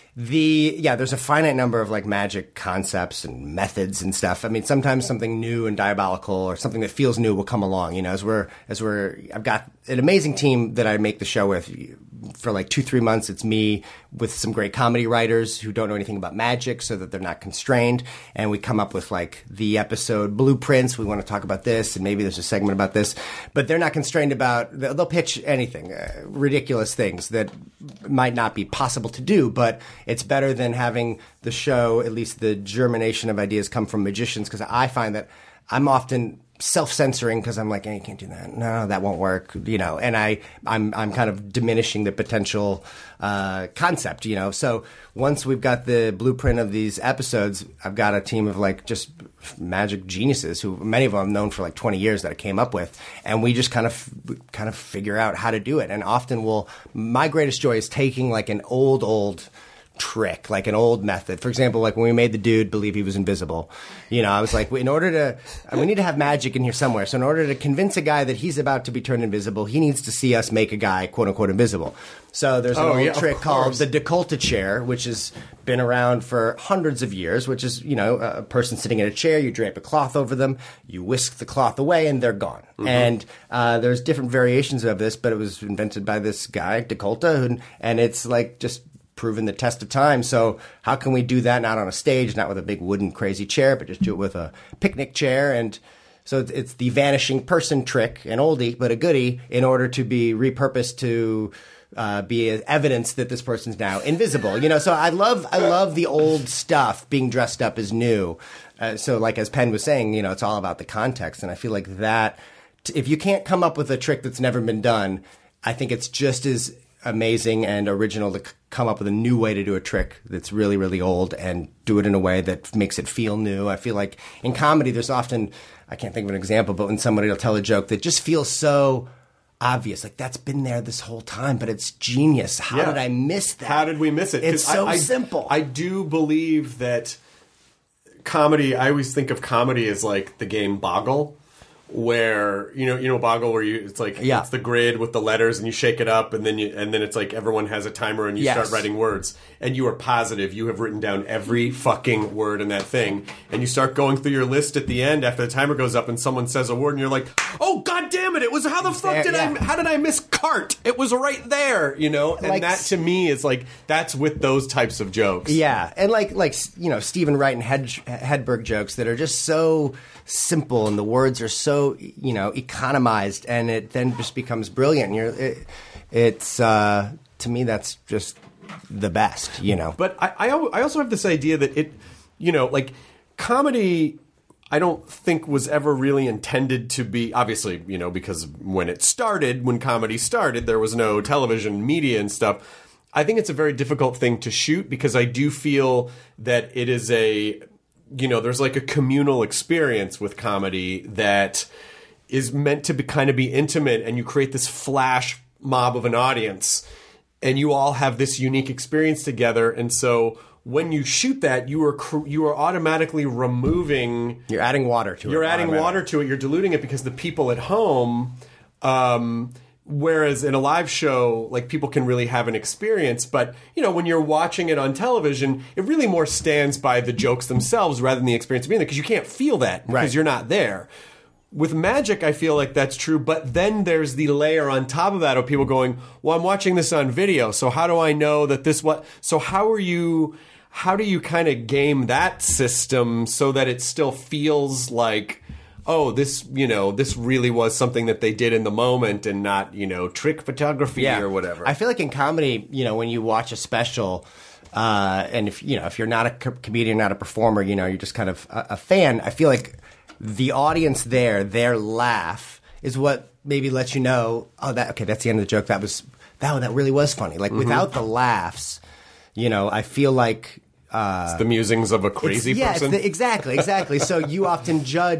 D: The yeah, there's a finite number of like magic concepts and methods and stuff. I mean, sometimes something new and diabolical or something that feels new will come along. You know, as we're as we're I've got an amazing team that I make the show with for like two three months. It's me with some great comedy writers who don't know anything about magic, so that they're not constrained. And we come up with like the episode blueprints. We want to talk about this, and maybe there's a segment about this, but they're not constrained about. They'll pitch anything, uh, ridiculous things that might not be possible to do, but it's better than having the show, at least the germination of ideas, come from magicians, because I find that I'm often self-censoring because I'm like, hey, you can't do that. No, that won't work. You know, and I, I'm, I'm kind of diminishing the potential uh, concept. You know, so once we've got the blueprint of these episodes, I've got a team of like just magic geniuses who many of them I've known for like twenty years that I came up with, and we just kind of kind of figure out how to do it. And often we'll. My greatest joy is taking like an old old. trick, like an old method. For example, like when we made the dude believe he was invisible, you know, I was like, in order to, we need to have magic in here somewhere. So in order to convince a guy that he's about to be turned invisible, he needs to see us make a guy, quote unquote, invisible. So there's an
A: Oh,
D: old
A: yeah, of
D: trick called
A: course.
D: the Decolta chair, which has been around for hundreds of years, which is, you know, a person sitting in a chair, you drape a cloth over them, you whisk the cloth away, and they're gone. Mm-hmm. And uh, there's different variations of this, but it was invented by this guy, Decolta, and, and it's like just proven the test of time. So how can we do that not on a stage, not with a big wooden crazy chair, but just do it with a picnic chair? And so it's, it's the vanishing person trick, an oldie but a goodie, in order to be repurposed to uh, be evidence that this person's now invisible. You know, so I love I love the old stuff being dressed up as new. Uh, so like as Penn was saying, you know, it's all about the context, and I feel like that if you can't come up with a trick that's never been done, I think it's just as amazing and original to c- come up with a new way to do a trick that's really, really old and do it in a way that makes it feel new. I feel like in comedy, there's often, I can't think of an example, but when somebody will tell a joke that just feels so obvious, like that's been there this whole time, but it's genius. How
A: Yeah.
D: did I miss that?
A: How did we miss it? 'Cause
D: It's so
A: I, I,
D: simple.
A: I do believe that comedy, I always think of comedy as like the game Boggle, where you know you know Boggle where you it's like
D: Yeah.
A: it's the grid with the letters and you shake it up and then you and then it's like everyone has a timer and you
D: Yes.
A: start writing words and you are positive you have written down every fucking word in that thing and you start going through your list at the end after the timer goes up and someone says a word and you're like, oh god damn it, it was how the fuck
D: there,
A: did
D: yeah.
A: I how did I miss cart? It was right there, you know? And
D: Like-
A: that to me is like that's with those types of jokes.
D: Yeah, and like like you know Stephen Wright and Hed, Hedberg jokes that are just so simple and the words are so you know economized, and it then just becomes brilliant. And you're, it, it's uh, to me that's just the best, you know.
A: But I, I al- I also have this idea that it, you know, like comedy, I don't think was ever really intended to be, obviously, you know, because when it started, when comedy started, there was no television media and stuff. I think it's a very difficult thing to shoot because I do feel that it is a, you know, there's like a communal experience with comedy that is meant to be kind of be intimate, and you create this flash mob of an audience and you all have this unique experience together. And so when you shoot that, you are cr- you are automatically removing.
D: You're adding water to it.
A: You're adding
D: automatically.
A: water to it. You're diluting it because the people at home. Um, whereas in a live show, like people can really have an experience. But you know, when you're watching it on television, it really more stands by the jokes themselves rather than the experience of being there because you can't feel that because
D: Right.
A: you're not there. With magic, I feel like that's true, but then there's the layer on top of that of people going, well, I'm watching this on video, so how do I know that this what? So how are you, how do you kind of game that system so that it still feels like, oh, this, you know, this really was something that they did in the moment and not, you know, trick photography or whatever.
D: I feel like in comedy, you know, when you watch a special, uh, and if, you know, if you're not a co- comedian, not a performer, you know, you're just kind of a, a fan, I feel like the audience there, their laugh is what maybe lets you know, oh, that okay, that's the end of the joke. That was that that really was funny. Like without the laughs, you know, I feel like uh,
A: the musings of a crazy
D: it's, yeah,
A: person.
D: It's the, exactly, exactly. So you often judge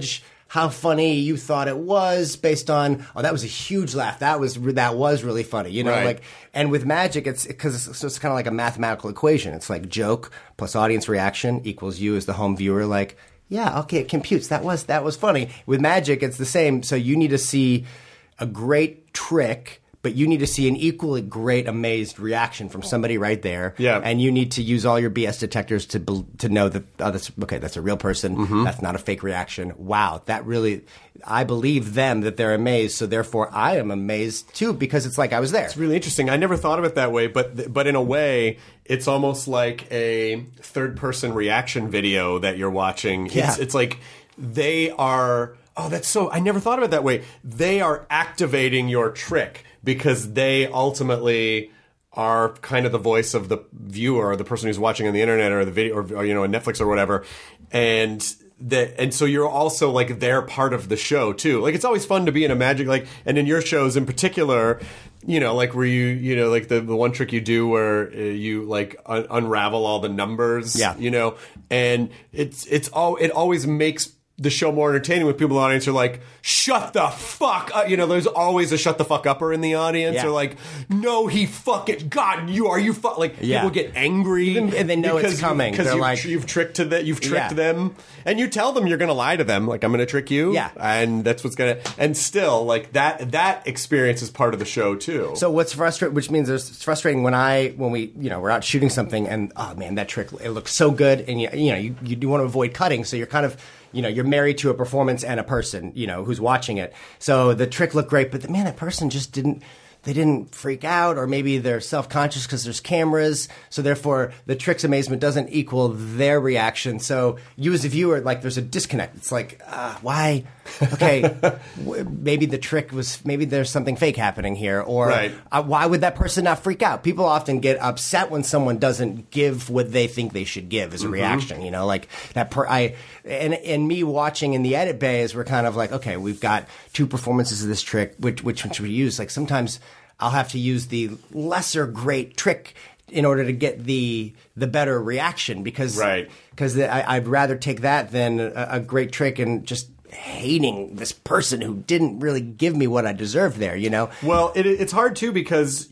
D: how funny you thought it was based on, oh, that was a huge laugh. That was that was really funny, you know.
A: Right.
D: Like, and with magic, it's because it's, it's kind of like a mathematical equation. It's like joke plus audience reaction equals you as the home viewer. Like, yeah, okay, it computes. That was that was funny. With magic, it's the same. So you need to see a great trick, but you need to see an equally great amazed reaction from somebody right there.
A: Yeah.
D: And you need to use all your B S detectors to bel- to know that, oh, that's, okay, that's a real person.
A: Mm-hmm.
D: That's not a fake reaction. Wow, that really, I believe them that they're amazed, so therefore I am amazed too, because it's like I was there.
A: It's really interesting. I never thought of it that way, but but in a way, it's almost like a third-person reaction video that you're watching.
D: Yeah.
A: It's, it's like they are... Oh, that's so... I never thought of it that way. They are activating your trick because they ultimately are kind of the voice of the viewer or the person who's watching on the internet or the video or, or you know, on Netflix or whatever. And... That, and so you're also like they're part of the show too. Like it's always fun to be in a magic like, and in your shows in particular, you know, like where you you know like the, the one trick you do where uh, you like un- unravel all the numbers,
D: Yeah.
A: you know, and it's it's all it always makes the show more entertaining when people in the audience are like, shut the fuck up. You know, there's always a shut the fuck upper in the audience.
D: Yeah.
A: Or like, no, he fucking, God, you are you fuck. Like,
D: Yeah.
A: people get angry.
D: Even- and they know it's
A: because you-
D: coming.
A: Because
D: They're
A: you've,
D: like-
A: you've tricked to that. You've tricked
D: Yeah.
A: them. And you tell them you're going to lie to them. Like, I'm going to trick you.
D: Yeah.
A: And that's what's going to, and still, like, that, that experience is part of the show too.
D: So what's frustrating, which means there's, it's frustrating when I, when we, you know, we're out shooting something and, oh man, that trick, it looks so good. And you, you know, you, you do want to avoid cutting. So you're kind of, you know, you're married to a performance and a person, you know, who's watching it. So the trick looked great, but man, that person just didn't, they didn't freak out, or maybe they're self-conscious because there's cameras. So therefore, the trick's amazement doesn't equal their reaction. So you as a viewer, like, there's a disconnect. It's like, uh, why? Okay, w- maybe the trick was, maybe there's something fake happening here, or
A: Right.
D: uh, why would that person not freak out? People often get upset when someone doesn't give what they think they should give as a reaction. You know, like that. Per- I and and me watching in the edit bay is we're kind of like, okay, we've got two performances of this trick, which which one should we use? Like sometimes I'll have to use the lesser great trick in order to get the the better reaction because
A: Right.
D: because I'd rather take that than a, a great trick and just hating this person who didn't really give me what I deserved there, you know?
A: Well, it, it's hard too because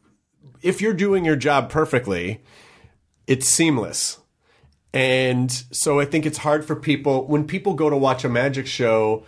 A: if you're doing your job perfectly, it's seamless. And so I think it's hard for people, when people go to watch a magic show,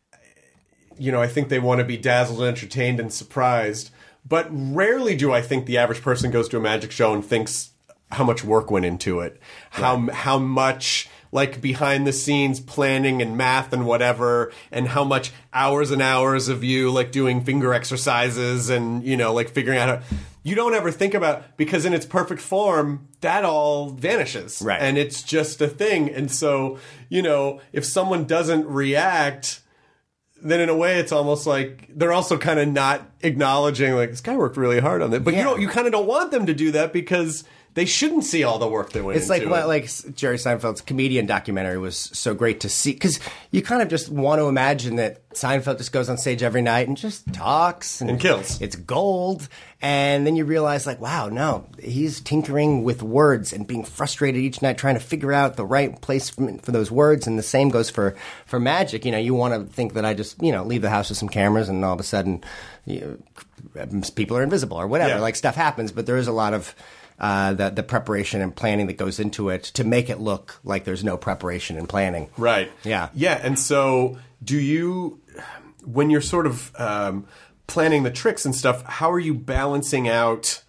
A: you know, I think they want to be dazzled, entertained, and surprised. But rarely do I think the average person goes to a magic show and thinks how much work went into it, how how much like behind the scenes planning and math and whatever, and how much hours and hours of you like doing finger exercises and, you know, like figuring out how. You don't ever think about, because in its perfect form, that all vanishes.
D: Right.
A: And it's just a thing. And so, you know, if someone doesn't react, then in a way it's almost like they're also kind of not acknowledging, like, this guy worked really hard on that. But you
D: Yeah.
A: don't, you kind of don't want them to do that because they shouldn't see all the work that went
D: It's like
A: into
D: what,
A: it.
D: like Jerry Seinfeld's comedian documentary was so great to see, because you kind of just want to imagine that Seinfeld just goes on stage every night and just talks and,
A: And kills.
D: It's gold, and then you realize, like, wow, no, he's tinkering with words and being frustrated each night trying to figure out the right place for, for those words. And the same goes for for magic. You know, you want to think that I just, you know, leave the house with some cameras and all of a sudden, you know, people are invisible or whatever.
A: Yeah.
D: Like, stuff happens, but there is a lot of Uh, the the preparation and planning that goes into it to make it look like there's no preparation and planning.
A: Right.
D: Yeah.
A: Yeah. And so, do you, when you're sort of um, planning the tricks and stuff, how are you balancing out?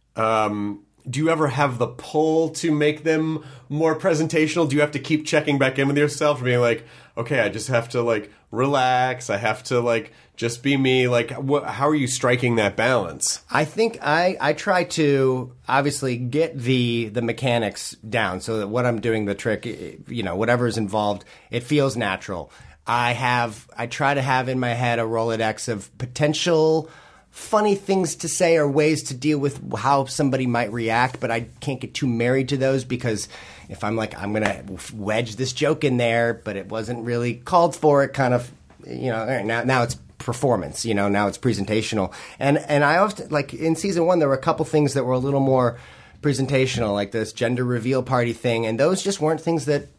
A: Um, do you ever have the pull to make them more presentational? Do you have to keep checking back in with yourself and being like, okay, I just have to like relax. I have to like just be me. Like, wh- how are you striking that balance?
D: I think I, I try to obviously get the the mechanics down so that what I'm doing, the trick, you know, whatever's involved, it feels natural. I have I try to have in my head a Rolodex of potential funny things to say or ways to deal with how somebody might react, but I can't get too married to those, because if I'm like, I'm going to wedge this joke in there, but it wasn't really called for, it kind of, you know, all right, now now it's performance, you know, now it's presentational. And and I often, like in season one, there were a couple things that were a little more presentational, like this gender reveal party thing, and those just weren't things that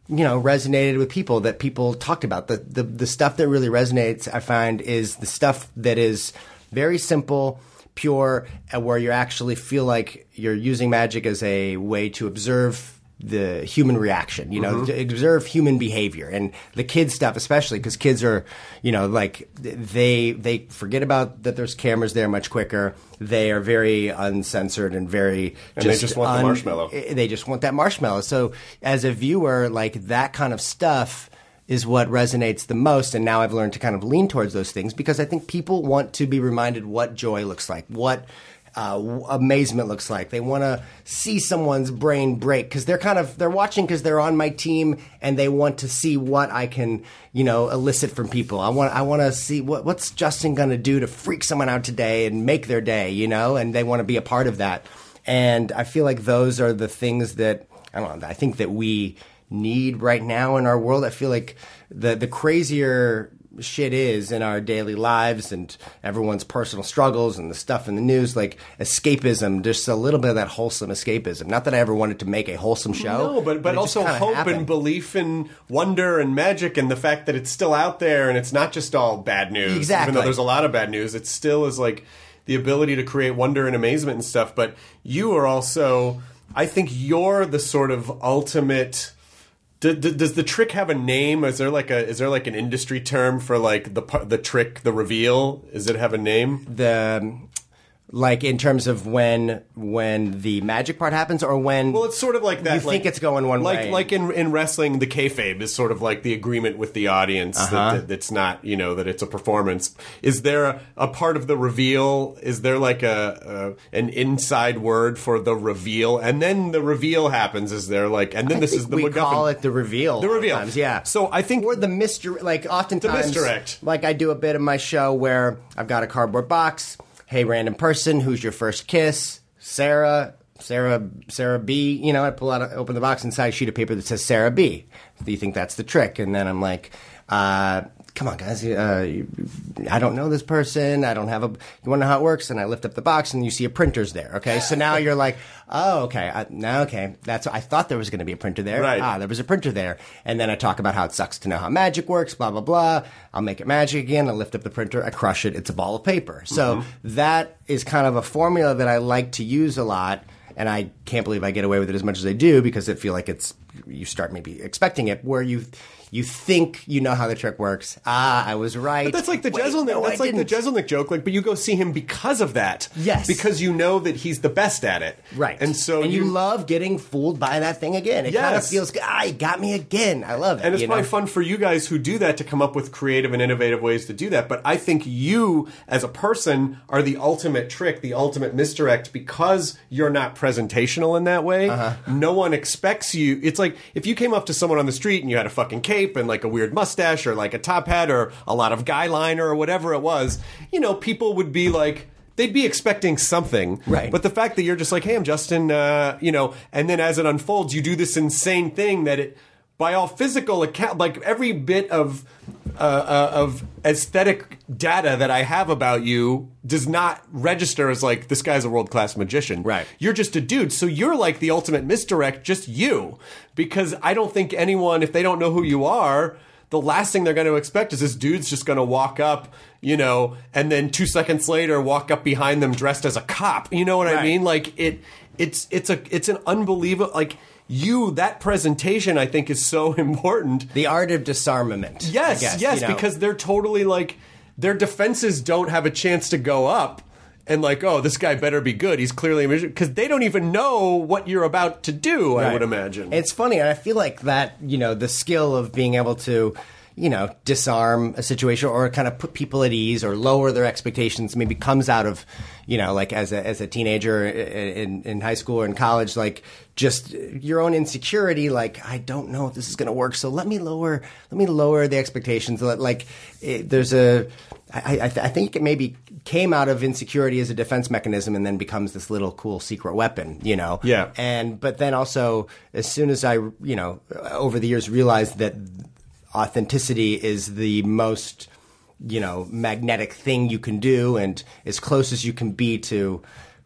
D: you know, resonated with people, that people talked about. The, the the stuff that really resonates, I find, is the stuff that is very simple, pure, and where you actually feel like you're using magic as a way to observe the human reaction, you know, mm-hmm. to observe human behavior, and the kids stuff especially, because kids are, you know, like they they forget about that there's cameras there much quicker. They are very uncensored and very
A: and
D: just
A: they just want
D: un-
A: the marshmallow.
D: They just want that marshmallow. So as a viewer, like that kind of stuff is what resonates the most. And now I've learned to kind of lean towards those things, because I think people want to be reminded what joy looks like, what Uh, amazement looks like. They want to see someone's brain break, because they're kind of they're watching because they're on my team, and they want to see what I can, you know, elicit from people. I want I want to see what what's Justin going to do to freak someone out today and make their day, you know, and they want to be a part of that. And I feel like those are the things that I don't know. I think that we need right now in our world. I feel like the the crazier shit is in our daily lives and everyone's personal struggles and the stuff in the news, like escapism, just a little bit of that wholesome escapism. Not that I ever wanted to make a wholesome show.
A: No, but, but
D: it
A: also
D: just kinda
A: hope
D: happened.
A: and belief and wonder and magic, and the fact that it's still out there and it's not just all bad news.
D: Exactly.
A: Even though there's a lot of bad news, it still is like the ability to create wonder and amazement and stuff. But you are also, I think you're the sort of ultimate... Do, do, does the trick have a name? Is there like a is there like an industry term for like the the trick, the reveal? Does it have a name?
D: The like in terms of when when the magic part happens, or when
A: well, it's sort of like that.
D: You
A: like,
D: think it's going one
A: like,
D: way,
A: like in in wrestling, the kayfabe is sort of like the agreement with the audience
D: uh-huh.
A: that, that it's not, you know, that it's a performance. Is there a, a part of the reveal? Is there like a, a an inside word for the reveal, and then the reveal happens? Is there like, and then
D: I
A: this
D: think
A: is the
D: we
A: MacGuffin.
D: call it the reveal.
A: The reveal,
D: times, yeah.
A: So I think
D: or the mystery, like oftentimes
A: the misdirect.
D: Like I do a bit of my show where I've got a cardboard box. Hey, random person, who's your first kiss? Sarah, Sarah, Sarah B. You know, I pull out, open the box, inside a sheet of paper that says Sarah B. Do you think that's the trick? And then I'm like, uh, come on, guys. Uh, I don't know this person. I don't have a. You want to know how it works? And I lift up the box, and you see a printer's there. Okay, so now you're like, oh, okay, I, now okay. That's. I thought there was going to be a printer there.
A: Right.
D: Ah, there was a printer there. And then I talk about how it sucks to know how magic works. Blah blah blah. I'll make it magic again. I lift up the printer. I crush it. It's a ball of paper. So mm-hmm. that is kind of a formula that I like to use a lot. And I can't believe I get away with it as much as I do, because I feel like it's you start maybe expecting it, where you you think you know how the trick works. Ah, I was right.
A: But that's like the
D: Wait,
A: Jeselnik.
D: no,
A: that's
D: I
A: like the
D: didn't.
A: Jeselnik joke. Like, but you go see him because of that.
D: Yes,
A: because you know that he's the best at it.
D: Right,
A: and so
D: and you,
A: you
D: love getting fooled by that thing again. It
A: yes.
D: kind of feels, ah, he got me again. I love it.
A: And it's
D: you
A: probably
D: know?
A: fun for you guys who do that to come up with creative and innovative ways to do that. But I think you, as a person, are the ultimate trick, the ultimate misdirect, because you're not presentational in that way.
D: Uh-huh.
A: No one expects you. It's like if you came up to someone on the street and you had a fucking cape and like a weird mustache or like a top hat or a lot of guy liner or whatever it was, you know, people would be like, they'd be expecting something.
D: Right.
A: But the fact that you're just like, hey, I'm Justin, uh, you know, and then as it unfolds, you do this insane thing that it, by all physical account, like every bit of uh, uh, of aesthetic data that I have about you does not register as like, this guy's a world-class magician.
D: Right.
A: You're just a dude. So you're like the ultimate misdirect, just you. Because I don't think anyone, if they don't know who you are, the last thing they're going to expect is this dude's just going to walk up, you know, and then two seconds later walk up behind them dressed as a cop. You know what
D: Right.
A: I mean? Like it, it's it's a it's an unbelievable, like you, that presentation I think is so important.
D: The art of disarmament.
A: Yes,
D: I guess,
A: yes,
D: you know.
A: because they're totally like, their defenses don't have a chance to go up. And like, oh, this guy better be good. He's clearly a magician. Because they don't even know what you're about to do, I
D: Right.
A: would imagine.
D: It's funny, and I feel like that, you know, the skill of being able to, you know, disarm a situation or kind of put people at ease or lower their expectations maybe comes out of, you know, like as a as a teenager in, in high school or in college, like just your own insecurity, like, I don't know if this is going to work, so let me lower let me lower the expectations. Like, it, there's a, I, I, I think it maybe came out of insecurity as a defense mechanism and then becomes this little cool secret weapon, you know?
A: Yeah.
D: And, but then also, as soon as I, you know, over the years realized that authenticity is the most, you know, magnetic thing you can do and as close as you can be to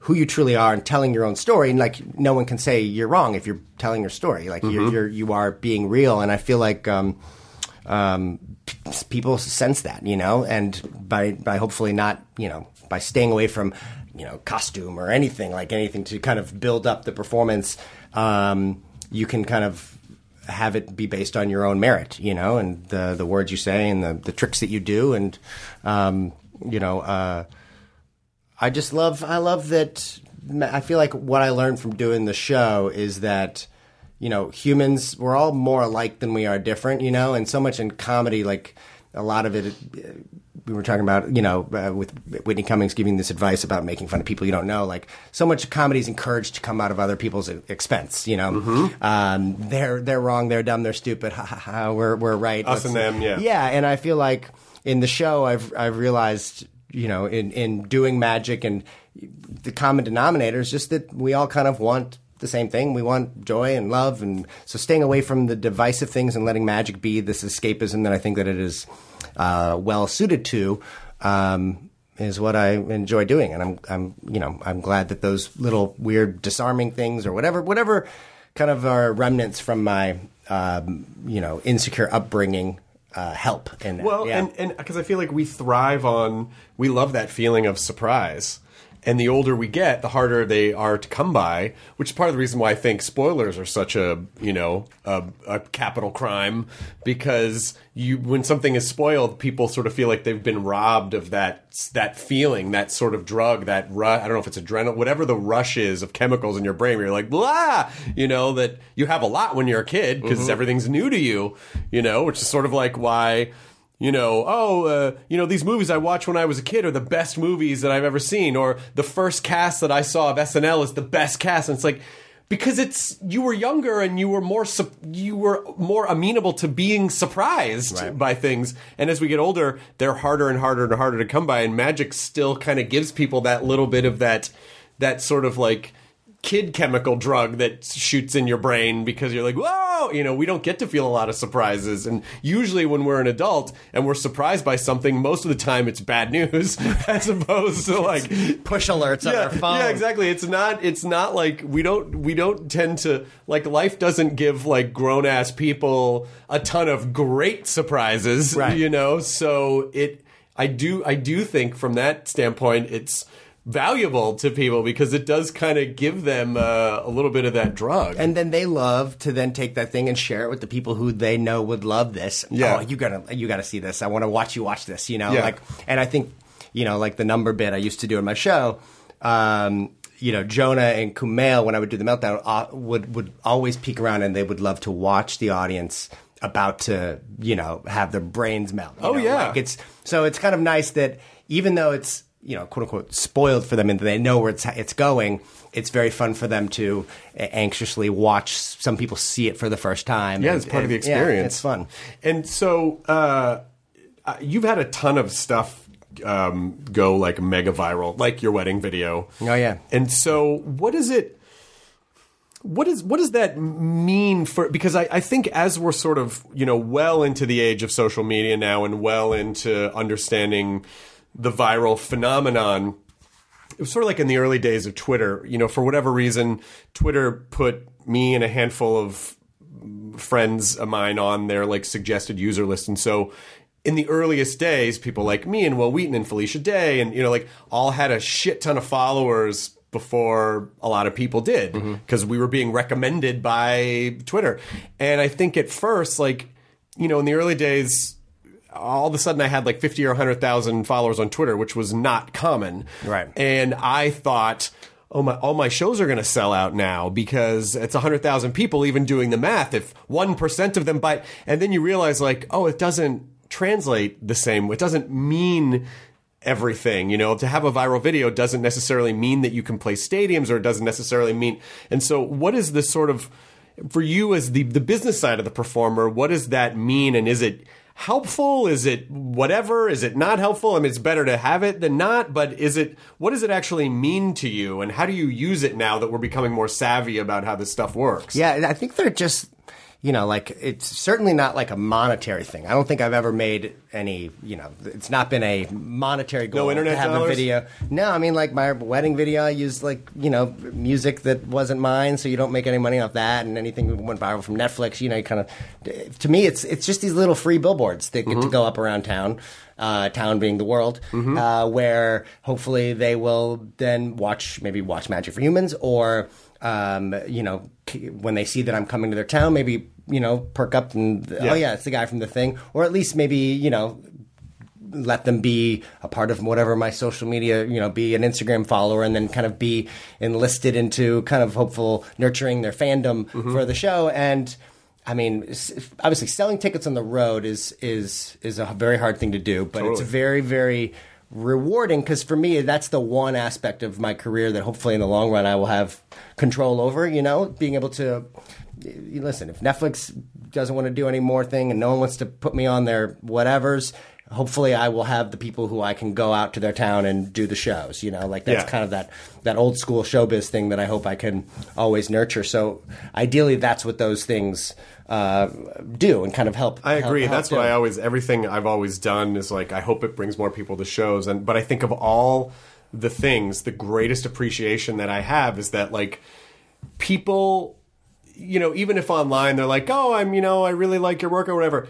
D: who you truly are and telling your own story. And like, no one can say you're wrong if you're telling your story. Like mm-hmm. you're, you're, you are being real. And I feel like, um, um, p- people sense that, you know, and by, by hopefully not, you know, by staying away from, you know, costume or anything, like anything to kind of build up the performance, um, you can kind of have it be based on your own merit, you know, and the, the words you say and the, the tricks that you do. And, um, you know, uh, I just love, I love that. I feel like what I learned from doing the show is that, you know, humans, we're all more alike than we are different, you know, and so much in comedy, like a lot of it, we were talking about, you know, uh, with Whitney Cummings giving this advice about making fun of people you don't know, like so much comedy is encouraged to come out of other people's expense, you know, mm-hmm. um, they're, they're wrong, they're dumb, they're stupid, ha ha ha, we're, we're right.
A: Us and them, yeah.
D: Yeah, and I feel like in the show, I've, I've realized, you know, in, in doing magic and the common denominator is just that we all kind of want the same thing. We want joy and love. And so staying away from the divisive things and letting magic be this escapism that I think that it is uh, well suited to um, is what I enjoy doing. And I'm, I'm, you know, I'm glad that those little weird disarming things or whatever, whatever kind of are remnants from my, um, you know, insecure upbringing Uh, help in that.
A: Well,
D: yeah.
A: and and because I feel like we thrive on, we love that feeling of surprise. And the older we get, the harder they are to come by, which is part of the reason why I think spoilers are such a, you know, a, a capital crime, because you, when something is spoiled, people sort of feel like they've been robbed of that, that feeling, that sort of drug, that rush, I don't know if it's adrenaline, whatever the rush is of chemicals in your brain, where you're like, blah, you know, that you have a lot when you're a kid because mm-hmm. everything's new to you, you know, which is sort of like why, you know, oh, uh, you know, these movies I watched when I was a kid are the best movies that I've ever seen, or the first cast that I saw of S N L is the best cast, and it's like, because it's, you were younger and you were more su- you were more amenable to being surprised right. by things, and as we get older, they're harder and harder and harder to come by, and magic still kind of gives people that little bit of that that sort of like kid chemical drug that shoots in your brain because you're like, whoa, you know, we don't get to feel a lot of surprises. And usually when we're an adult and we're surprised by something, most of the time it's bad news as opposed to like
D: push alerts
A: yeah,
D: on our phone.
A: Yeah, exactly. It's not, it's not like we don't, we don't tend to, like, life doesn't give like grown ass people a ton of great surprises,
D: right.
A: you know? So it, I do, I do think from that standpoint, it's valuable to people because it does kind of give them uh, a little bit of that drug.
D: And then they love to then take that thing and share it with the people who they know would love this.
A: Yeah.
D: Oh, you gotta, you gotta see this. I want to watch you watch this, you know?
A: Yeah.
D: Like, and I think, you know, like the number bit I used to do in my show, um, you know, Jonah and Kumail, when I would do the meltdown, uh, would, would always peek around and they would love to watch the audience about to, you know, have their brains melt. You
A: oh,
D: know?
A: yeah.
D: Like it's, so it's kind of nice that even though it's, you know, quote unquote, spoiled for them and they know where it's, it's going, it's very fun for them to anxiously watch some people see it for the first time.
A: Yeah,
D: and,
A: it's part
D: and,
A: of the experience.
D: Yeah, it's fun.
A: And so uh, you've had a ton of stuff um, go like mega viral, like your wedding video.
D: Oh, yeah.
A: And so what is it? What is what does that mean for? Because I, I think as we're sort of, you know, well into the age of social media now and well into understanding the viral phenomenon, it was sort of like in the early days of Twitter. You know, for whatever reason, Twitter put me and a handful of friends of mine on their like suggested user list, and so in the earliest days, people like me and Will Wheaton and Felicia Day and, you know, like all had a shit ton of followers before a lot of people did because mm-hmm. we were being recommended by Twitter. And I think at first, like, you know, in the early days, all of a sudden I had like fifty or one hundred thousand followers on Twitter, which was not common.
D: Right.
A: And I thought, oh my, all my shows are going to sell out now because it's one hundred thousand people even doing the math. If one percent of them buy, and then you realize like, oh, it doesn't translate the same. It doesn't mean everything, you know, to have a viral video doesn't necessarily mean that you can play stadiums, or it doesn't necessarily mean. And so what is this sort of, for you as the, the business side of the performer, what does that mean? And is it helpful? Is it whatever? Is it not helpful? I mean, it's better to have it than not, but is it, what does it actually mean to you? And how do you use it now that we're becoming more savvy about how this stuff works?
D: Yeah, I think they're just, you know, like it's certainly not like a monetary thing. I don't think I've ever made any, you know, it's not been a monetary goal
A: No internet
D: to have
A: dollars?
D: a video. No, I mean, like my wedding video, I used like, you know, music that wasn't mine, so you don't make any money off that, and anything that went viral from Netflix, you know, you kind of, to me, it's it's just these little free billboards that get
A: Mm-hmm.
D: to go up around town. Uh, town being the world,
A: Mm-hmm.
D: uh, where hopefully they will then watch, maybe watch Magic for Humans, or um, you know, k- when they see that I'm coming to their town, maybe you know, perk up and
A: Yeah.
D: oh yeah, it's the guy from the thing, or at least maybe you know, let them be a part of whatever my social media, you know, be an Instagram follower, and then kind of be enlisted into kind of hopeful nurturing their fandom
A: Mm-hmm.
D: for the show. And I mean, s- obviously, selling tickets on the road is is is a very hard thing to do, but it's
A: Totally.
D: very very rewarding because for me, that's the one aspect of my career that hopefully in the long run I will have control over. You know, being able to you listen, if Netflix doesn't want to do any more thing and no one wants to put me on their whatevers, hopefully I will have the people who I can go out to their town and do the shows, you know, like that's
A: Yeah.
D: kind of that, that old school showbiz thing that I hope I can always nurture. So ideally that's what those things uh, do and kind of help.
A: I agree.
D: help- help
A: That's
D: do.
A: what I always, everything I've always done is like, I hope it brings more people to shows. And, but I think of all the things, the greatest appreciation that I have is that like people, you know, even if online they're like, oh, I'm, you know, I really like your work or whatever.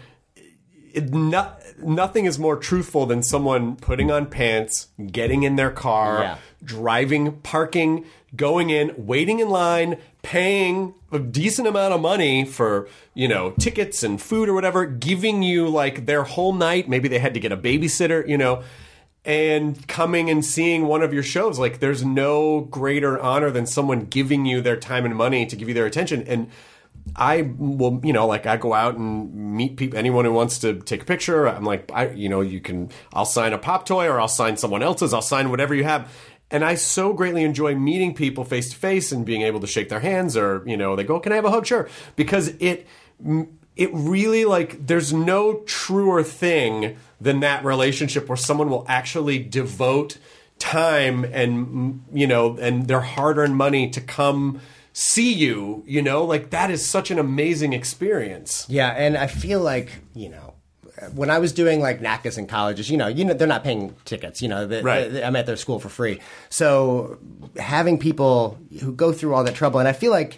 A: It, no, nothing is more truthful than someone putting on pants, getting in their car,
D: Yeah.
A: driving, parking, going in, waiting in line, paying a decent amount of money for, you know, tickets and food or whatever, giving you like their whole night. Maybe they had to get a babysitter, you know, and coming and seeing one of your shows. Like there's no greater honor than someone giving you their time and money to give you their attention. And I will, you know, like I go out and meet people, anyone who wants to take a picture. I'm like, I, you know, you can, I'll sign a pop toy or I'll sign someone else's. I'll sign whatever you have. And I so greatly enjoy meeting people face to face and being able to shake their hands or, you know, they go, can I have a hug? Sure. Because it, it really like, there's no truer thing than that relationship where someone will actually devote time and, you know, and their hard earned money to come see you, you know, like that is such an amazing experience.
D: Yeah, and I feel like, you know, when I was doing like N A C S in colleges, you know, you know, they're not paying tickets, you know, they,
A: Right.
D: they- I'm at their school for free. So having people who go through all that trouble, and I feel like,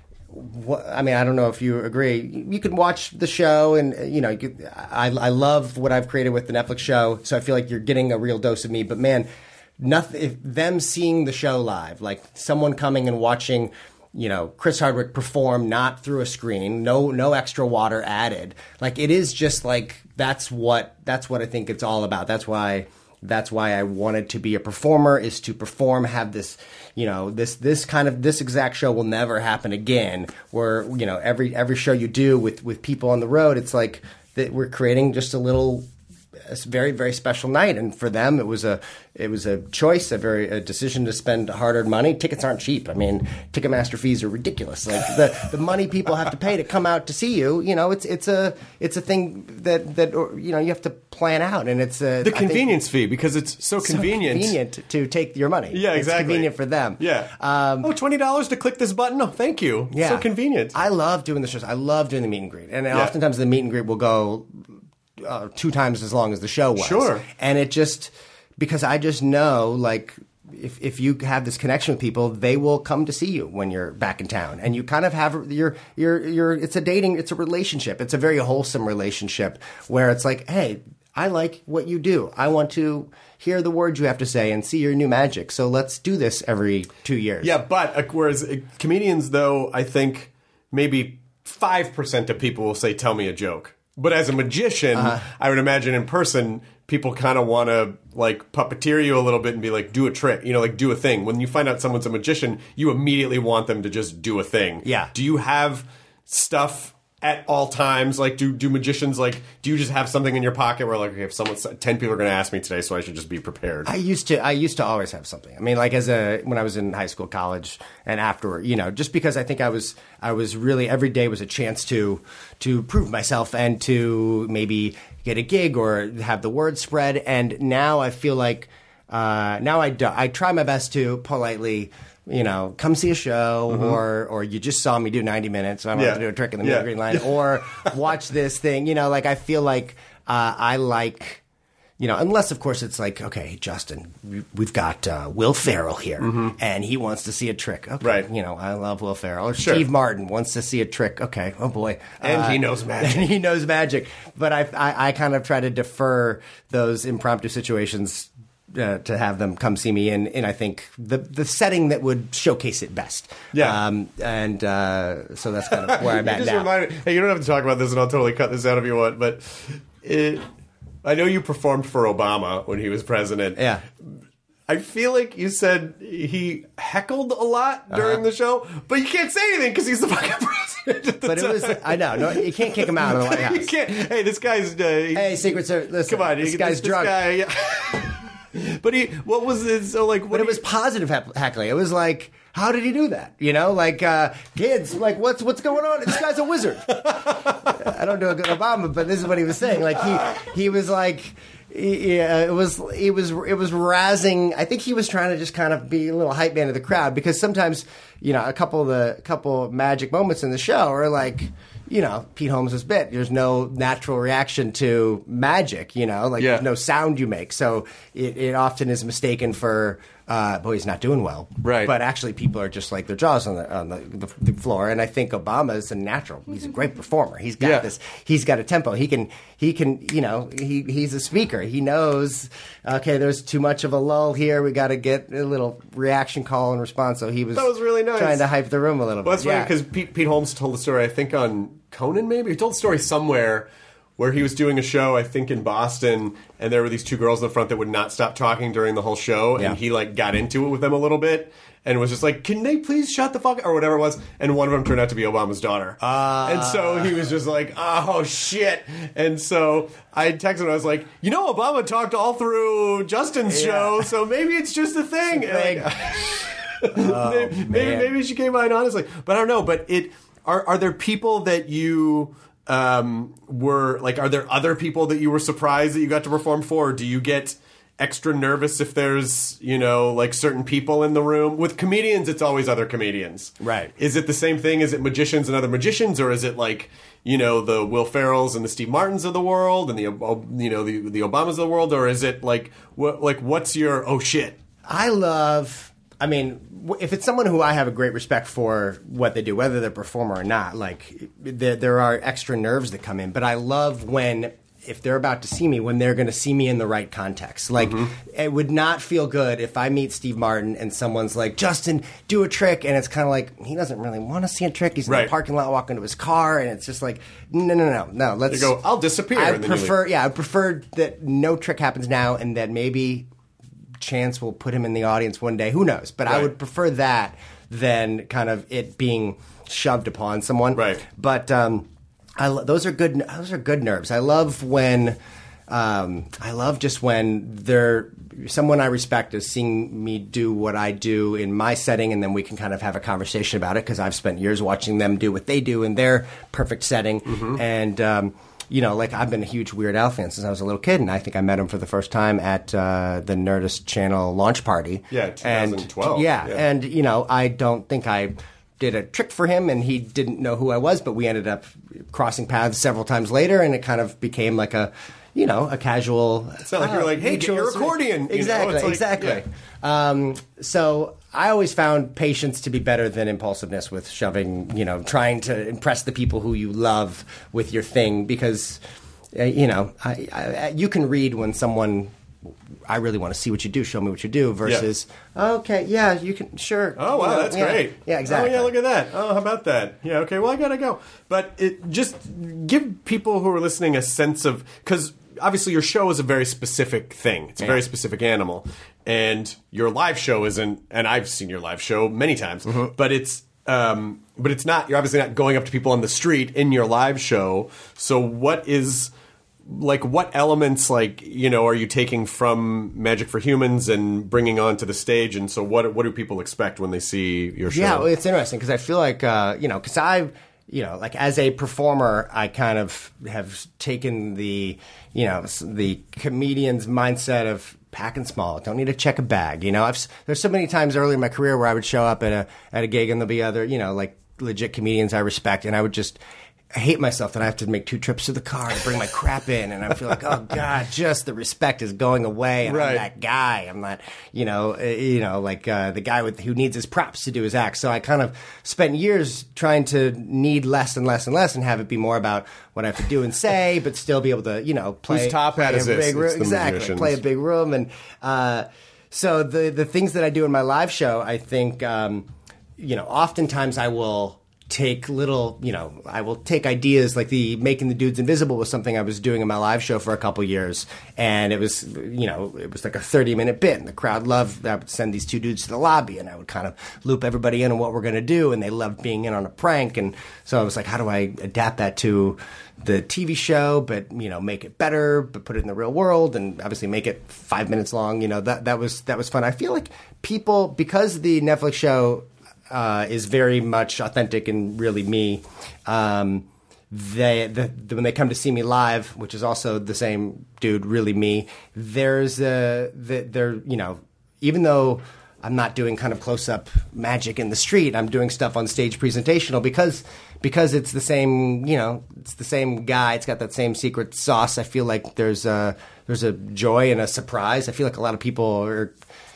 D: what, I mean, I don't know if you agree. You can watch the show, and you know, you could, I, I love what I've created with the Netflix show. So I feel like you're getting a real dose of me. But man, nothing. If them seeing the show live, like someone coming and watching, you know, Chris Hardwick perform not through a screen, no no extra water added. Like it is just like that's what that's what I think it's all about. That's why that's why I wanted to be a performer, is to perform, have this, you know, this this kind of this exact show will never happen again. Where, you know, every every show you do with with people on the road, it's like that we're creating just a little a very very special night, and for them it was a it was a choice, a very a decision to spend hard-earned money. Tickets aren't cheap. I mean, Ticketmaster fees are ridiculous. Like the, the money people have to pay to come out to see you, you know, it's it's a it's a thing that that or, you know, you have to plan out, and it's a,
A: The
D: I think,
A: convenience fee, because it's so
D: so
A: convenient.
D: convenient to take your money.
A: Yeah, exactly.
D: It's convenient for them.
A: Yeah.
D: Um,
A: oh, twenty dollars to click this button? Oh, thank you.
D: yeah.
A: So convenient.
D: I love doing the shows. I love doing the meet and greet, and
A: Yeah.
D: oftentimes the meet and greet will go uh, two times as long as the show was.
A: Sure.
D: And it just, because I just know, like, if if you have this connection with people, they will come to see you when you're back in town, and you kind of have your your your. It's a dating, it's a relationship. It's a very wholesome relationship where it's like, hey, I like what you do. I want to hear the words you have to say and see your new magic. So let's do this every two years.
A: Yeah, but uh, whereas uh, comedians, though, I think maybe five percent of people will say, tell me a joke. But as a magician,
D: Uh-huh.
A: I would imagine in person, people kind of want to like puppeteer you a little bit and be like, do a trick, you know, like do a thing. When you find out someone's a magician, you immediately want them to just do a thing.
D: Yeah.
A: Do you have stuff at all times? Like, do do magicians, like, do you just have something in your pocket where, like, okay, if someone, ten people are going to ask me today, so I should just be prepared?
D: I used to. I used to always have something. I mean, like as a when I was in high school, college, and afterward, you know, just because I think I was I was really every day was a chance to to prove myself and to maybe get a gig or have the word spread. And now I feel like uh, now I do, I try my best to politely you know, come see a show, mm-hmm. or or you just saw me do ninety minutes, so I don't
A: Yeah.
D: have to do a trick in the
A: Yeah.
D: middle green line, or watch this thing. You know, like I feel like uh, I like. You know, unless, of course, it's like, okay, Justin, we- we've got uh, Will Ferrell here, and he wants to see a trick. Okay,
A: Right.
D: You know, I love Will Ferrell. Or
A: Sure.
D: Steve Martin wants to see a trick. Okay, oh boy.
A: And
D: Uh,
A: he knows magic.
D: And he knows magic. But I, I, I kind of try to defer those impromptu situations uh, to have them come see me in, in I think, the the setting that would showcase it best.
A: Yeah.
D: Um, and uh, so that's kind of where I'm
A: You
D: at
A: just
D: now.
A: reminded me, hey, you don't have to talk about this, and I'll totally cut this out if you want, but it, I know you performed for Obama when he was president.
D: Yeah.
A: I feel like you said he heckled a lot during
D: Uh-huh.
A: the show, but you can't say anything because he's the fucking president at the
D: But it
A: time.
D: was, I know, no, you can't kick him out of the White
A: You
D: House.
A: can't. Hey, this guy's. Uh, he-
D: Hey, Secret Service, listen,
A: come on,
D: this
A: he-
D: guy's
A: this
D: drunk.
A: Guy, but he, what was it? So like, what
D: But
A: do
D: it was
A: you-
D: positive heck- heckling. It was like, how did he do that? You know, like uh, kids, like what's what's going on? This guy's a wizard. I don't do a good Obama, but this is what he was saying. Like he he was like. Yeah, it was it was it was razzing. I think he was trying to just kind of be a little hype man of the crowd, because sometimes, you know, a couple of the couple of magic moments in the show are like, you know, Pete Holmes' bit. There's no natural reaction to magic, you know, like
A: Yeah.
D: there's no sound you make, so it, it often is mistaken for, uh, boy, he's not doing well,
A: Right.
D: But actually, people are just like their jaws on the on the, the, the floor. And I think Obama is a natural. He's a great performer. He's got
A: Yeah.
D: this. He's got a tempo. He can he can you know he he's a speaker. He knows. Okay, there's too much of a lull here. We got to get a little reaction call and response. So he was
A: That was really nice.
D: trying to hype the room a little
A: Well,
D: bit.
A: that's funny
D: Yeah.
A: because Pete, Pete Holmes told the story, I think, on Conan, maybe? He told the story somewhere where he was doing a show, I think, in Boston, and there were these two girls in the front that would not stop talking during the whole show,
D: Yeah.
A: and he, like, got into it with them a little bit, and was just like, can they please shut the fuck up, or whatever it was, and one of them turned out to be Obama's daughter. Uh, and so he was just like, oh, shit. And so I texted him, I was like, you know, Obama talked all through Justin's
D: Yeah.
A: show, so maybe it's just a thing.
D: It's a
A: And, like,
D: Oh,
A: maybe, maybe
D: man.
A: maybe she came out honestly, but I don't know. But it are are there people that you um, were like? Are there other people that you were surprised that you got to perform for? Or do you get extra nervous if there's you know like certain people in the room? With comedians, it's always other comedians,
D: Right.
A: Is it the same thing? Is it magicians and other magicians, or is it like you know the Will Ferrells and the Steve Martins of the world and the uh, you know the the Obamas of the world, or is it like what like what's your oh shit?
D: I love, I mean, w- if it's someone who I have a great respect for what they do, whether they're a performer or not, like, there, there are extra nerves that come in. But I love when, if they're about to see me, when they're going to see me in the right context. Like, it would not feel good if I meet Steve Martin and someone's like, Justin, do a trick. And it's kind of like, he doesn't really want to see a trick. He's in
A: Right.
D: the parking lot walking to his car. And it's just like, no, no, no, no. Let's
A: You go, I'll disappear.
D: I
A: and then you leave.
D: prefer, yeah, I prefer that no trick happens now, and that maybe chance will put him in the audience one day. Who knows? But I
A: Right.
D: would prefer that than kind of it being shoved upon someone.
A: Right.
D: But um, I lo- those are good. Those are good nerves. I love when. Um, I love just when they're someone I respect is seeing me do what I do in my setting, and then we can kind of have a conversation about it because I've spent years watching them do what they do in their perfect setting,
A: Mm-hmm.
D: and. Um, You know, like I've been a huge Weird Al fan since I was a little kid, and I think I met him for the first time at uh, the Nerdist Channel launch party.
A: Yeah, twenty twelve.
D: And, yeah,
A: Yeah.
D: and you know, I don't think I did a trick for him, and he didn't know who I was, but we ended up crossing paths several times later, and it kind of became like a, you know, a casual.
A: It's not like you're like, hey, get your accordion. You know,
D: Exactly,
A: it's like,
D: exactly.
A: yeah.
D: Um, so I always found patience to be better than impulsiveness with shoving, you know, trying to impress the people who you love with your thing, because, uh, you know, I, I, you can read when someone, I really want to see what you do, show me what you do, versus, okay, yeah, you can, sure.
A: Oh, wow,
D: you know,
A: that's
D: yeah.
A: great.
D: Yeah, exactly.
A: Oh, yeah, look at that. Oh, how about that? Yeah, okay, well, I gotta go. But it just give people who are listening a sense of, because obviously your show is a very specific thing. It's a very specific animal. And your live show isn't, and I've seen your live show many times,
D: Mm-hmm.
A: but it's, um, but it's not, you're obviously not going up to people on the street in your live show. So what is, like, what elements, like, you know, are you taking from Magic for Humans and bringing onto the stage? And so what, what do people expect when they see your show?
D: Yeah, well, it's interesting because I feel like, uh, you know, because I've, you know, like as a performer, I kind of have taken the, you know, s- the comedian's mindset of packing small. Don't need to check a bag. You know, I've there's so many times early in my career where I would show up at a at a gig and there'll be other, you know, like legit comedians I respect, and I would just I hate myself that I have to make two trips to the car to bring my crap in, and I feel like, oh God, just the respect is going away. And
A: Right.
D: I'm that guy. I'm not, you know, uh, you know, like uh, the guy with who needs his props to do his act. So I kind of spent years trying to need less and less and less, and have it be more about what I have to do and say, but still be able to, you know, play.
A: Whose top hat
D: play
A: is
D: a
A: this?
D: big room.
A: It's the
D: Exactly,
A: musicians.
D: play a big room, and uh, so the the things that I do in my live show, I think, um, you know, oftentimes I will take little, you know, I will take ideas like the making the dudes invisible was something I was doing in my live show for a couple years, and it was, you know, it was like a thirty minute bit, and the crowd loved. I would send these two dudes to the lobby, and I would kind of loop everybody in on what we're going to do, and they loved being in on a prank, and so I was like, how do I adapt that to the T V show, but you know, make it better, but put it in the real world, and obviously make it five minutes long. You know, that that was that was fun. I feel like people, because the Netflix show Uh, is very much authentic and really me. Um, they the, the, when they come to see me live, which is also the same dude, really me. There's a the, there you know, even though I'm not doing kind of close up magic in the street, I'm doing stuff on stage presentational because because it's the same, you know, it's the same guy. It's got that same secret sauce. I feel like there's a there's a joy and a surprise. I feel like a lot of people are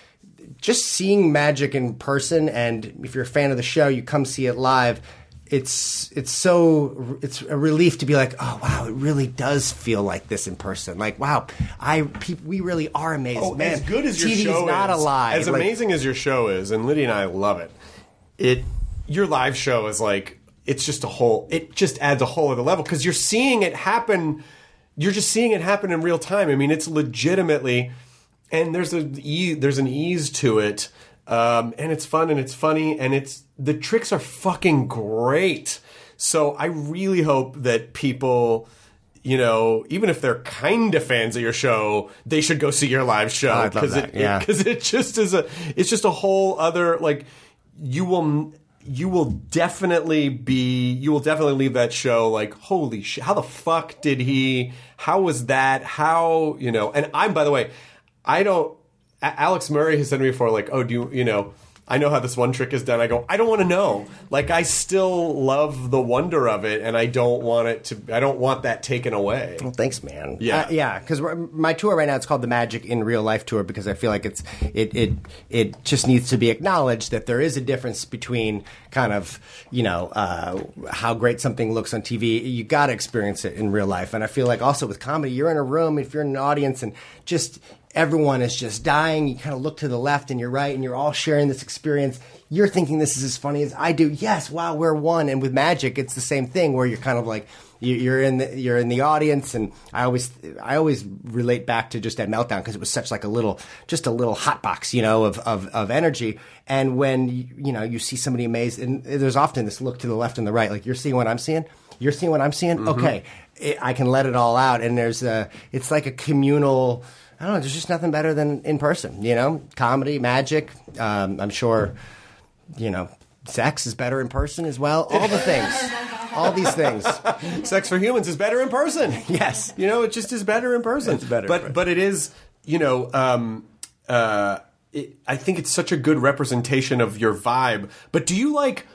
D: just seeing magic in person, and if you're a fan of the show, you come see it live. It's it's so it's a relief to be like, oh wow, it really does feel like this in person. Like wow, I pe- we really are amazed.
A: Oh,
D: Man,
A: as good as your
D: T V's
A: show
D: not
A: is,
D: a lie.
A: as
D: Like,
A: amazing as your show is, and Lydia and I love it. It your live show is like it's just a whole. It just adds a whole other level because you're seeing it happen. You're just seeing it happen in real time. I mean, it's legitimately, and there's a e- there's an ease to it, um, and it's fun and it's funny and it's the tricks are fucking great. So I really hope that people, you know, even if they're kind of fans of your show, they should go see your live show
D: Oh, I'd love
A: because
D: that,
A: it,
D: yeah.
A: because it just is a it's just a whole other like you will you will definitely be you will definitely leave that show like holy shit, how the fuck did he, how was that, how, you know. And I'm, by the way, I don't A- Alex Murray has said to me before, like, oh, do you, you know, I know how this one trick is done. I go, I don't want to know. Like, I still love the wonder of it, and I don't want it to, I don't want that taken away.
D: Well, thanks, man.
A: Yeah.
D: uh, yeah. Because my tour right now, it's called the Magic in Real Life Tour, because I feel like it's it it it just needs to be acknowledged that there is a difference between kind of, you know, uh, how great something looks on T V. You got to experience it in real life, and I feel like also with comedy, you're in a room, if you're in an audience, and just everyone is just dying. You kind of look to the left and you're right, and you're all sharing this experience. You're thinking this is as funny as I do. Yes, wow, we're one. And with magic, it's the same thing where you're kind of like you- you're in the you're in the audience. And I always I always relate back to just that Meltdown because it was such like a little just a little hot box, you know, of of, of energy. And when you, you know you see somebody amazed, and there's often this look to the left and the right, like you're seeing what I'm seeing. You're seeing what I'm seeing.
A: Mm-hmm.
D: Okay, it, I can let it all out. And there's a it's like a communal. I don't know. There's just nothing better than in person, you know? Comedy, magic. Um, I'm sure, you know, sex is better in person as well. All the things. All these things.
A: Sex for Humans is better in person.
D: Yes.
A: You know, it just is better in person.
D: It's better in
A: But
D: person.
A: but it is, you know, um, uh, it, I think it's such a good representation of your vibe. But do you like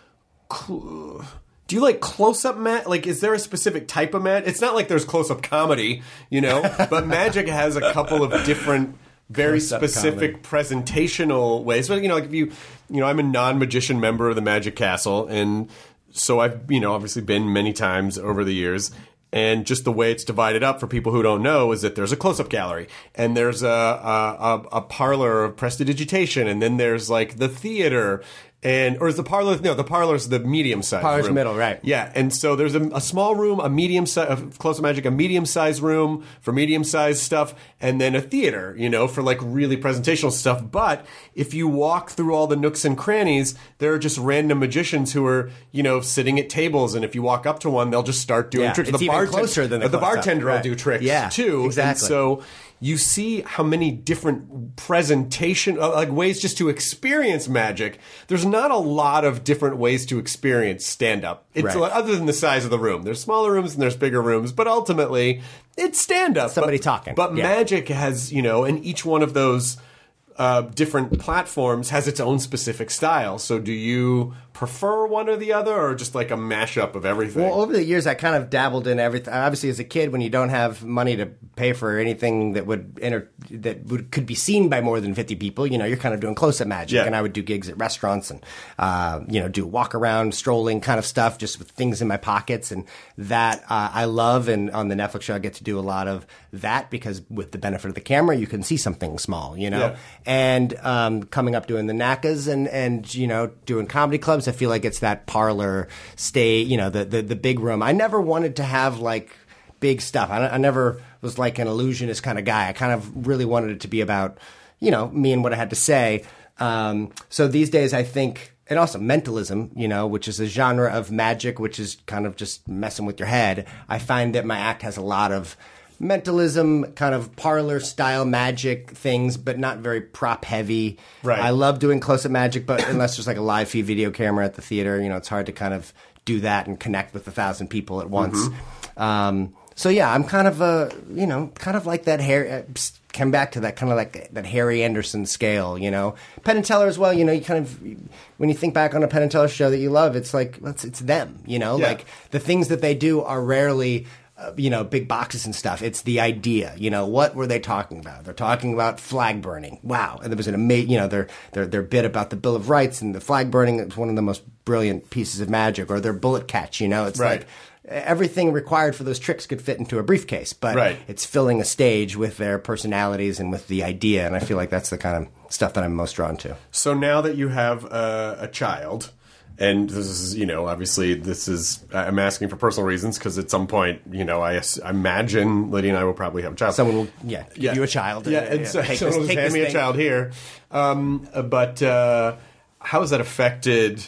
A: cl- do you like close-up mat? Like, is there a specific type of mat? It's not like there's close-up comedy, you know, but magic has a couple of different very
D: Close-up
A: specific presentational ways. But, you know, like if you, you know, I'm a non-magician member of the Magic Castle, and so I've, you know, obviously been many times over the years. And just the way it's divided up for people who don't know is that there's a close-up gallery, and there's a a, a, a parlor of prestidigitation, and then there's like the theater, and or is the parlor? No, the parlor's the medium-sized
D: Parlor's
A: room.
D: middle, right.
A: Yeah, and so there's a, a small room, a medium size, close-up magic, a medium-sized room for medium-sized stuff, and then a theater, you know, for like really presentational stuff. But if you walk through all the nooks and crannies, there are just random magicians who are, you know, sitting at tables, and if you walk up to one, they'll just start doing
D: Yeah,
A: tricks.
D: it's
A: the
D: even
A: bartend-
D: closer than the
A: the
D: close-up,
A: bartender will
D: right.
A: do tricks
D: Yeah,
A: too.
D: exactly.
A: And so you see how many different presentation, uh, like ways just to experience magic. There's not a lot of different ways to experience stand-up. It's
D: Right.
A: a lot- other than the size of the room. There's smaller rooms and there's bigger rooms, but ultimately, it's stand-up.
D: Somebody
A: but,
D: talking.
A: But
D: Yeah.
A: Magic has, you know, and each one of those uh, different platforms has its own specific style. So do you prefer one or the other, or just like a mashup of everything?
D: Well, over the years, I kind of dabbled in everything. Obviously, as a kid, when you don't have money to pay for anything that would enter that would, could be seen by more than fifty people, you know, you're kind of doing close-up magic.
A: Yeah.
D: And I would do gigs at restaurants and, uh, you know, do walk-around, strolling kind of stuff, just with things in my pockets. And that uh, I love. And on the Netflix show, I get to do a lot of that because with the benefit of the camera, you can see something small, you know.
A: Yeah.
D: And um, coming up doing the N A C As and, and, you know, doing comedy clubs, I feel like it's that parlor stay, you know, the, the, the big room. I never wanted to have like big stuff. I, I never was like an illusionist kind of guy. I kind of really wanted it to be about, you know, me and what I had to say. Um, so these days I think, and also mentalism, you know, which is a genre of magic, which is kind of just messing with your head. I find that my act has a lot of mentalism, kind of parlor style magic things, but not very prop heavy.
A: Right.
D: I love doing close-up magic, but unless there's like a live feed video camera at the theater, you know, it's hard to kind of do that and connect with a thousand people at once.
A: Mm-hmm.
D: Um, so yeah, I'm kind of a, you know, kind of like that hair. Come back to that kind of like that Harry Anderson scale, you know. Penn and Teller as well, you know. You kind of when you think back on a Penn and Teller show that you love, it's like it's, it's them, you know.
A: Yeah.
D: Like the things that they do are rarely. Uh, you know, big boxes and stuff. It's the idea. You know, what were they talking about? They're talking about flag burning. Wow. And there was an amazing, you know, their, their, their bit about the Bill of Rights and the flag burning. It's one of the most brilliant pieces of magic. Or their bullet catch, you know. It's
A: Right.
D: like everything required for those tricks could fit into a briefcase. But
A: Right.
D: it's filling a stage with their personalities and with the idea. And I feel like that's the kind of stuff that I'm most drawn to.
A: So now that you have uh, a child, and this is, you know, obviously this is, I'm asking for personal reasons because at some point, you know, I, I imagine Lydia and I will probably have a child.
D: Someone will, yeah, give you a child.
A: Yeah,
D: Uh,
A: and so,
D: take
A: someone
D: this-
A: will
D: take
A: hand
D: this
A: me a
D: thing.
A: child here. Um, but uh, how has that affected...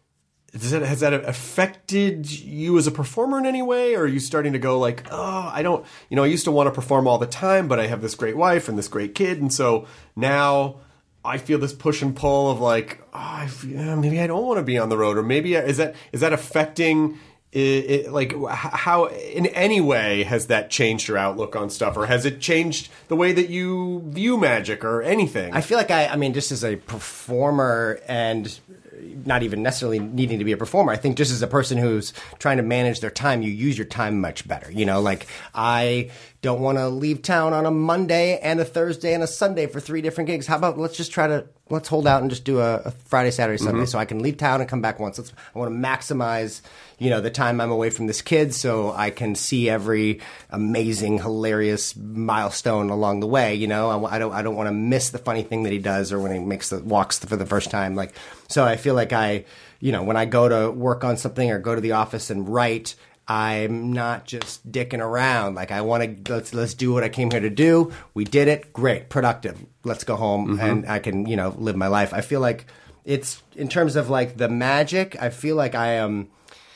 A: Does that, has that affected you as a performer in any way? Or are you starting to go like, oh, I don't... You know, I used to want to perform all the time, but I have this great wife and this great kid, and so now... I feel this push and pull of like, oh, I feel, yeah, maybe I don't want to be on the road, or maybe is that is that affecting it, it, like how in any way has that changed your outlook on stuff, or has it changed the way that you view magic or anything?
D: I feel like I, I mean, just as a performer and not even necessarily needing to be a performer, I think just as a person who's trying to manage their time, you use your time much better. You know, like I don't want to leave town on a Monday and a Thursday and a Sunday for three different gigs. How about let's just try to, let's hold out and just do a, a Friday, Saturday, Sunday so I can leave town and come back once. Let's, I want to maximize, you know, the time I'm away from this kid so I can see every amazing, hilarious milestone along the way. You know, I, I don't, I don't want to miss the funny thing that he does or when he makes the walks for the first time. Like, so I feel like I, you know, when I go to work on something or go to the office and write, I'm not just dicking around. Like I want to let's let's do what I came here to do. We did it. Great, productive. Let's go home
A: Mm-hmm.
D: and I can, you know, live my life. I feel like it's in terms of like the magic. I feel like I am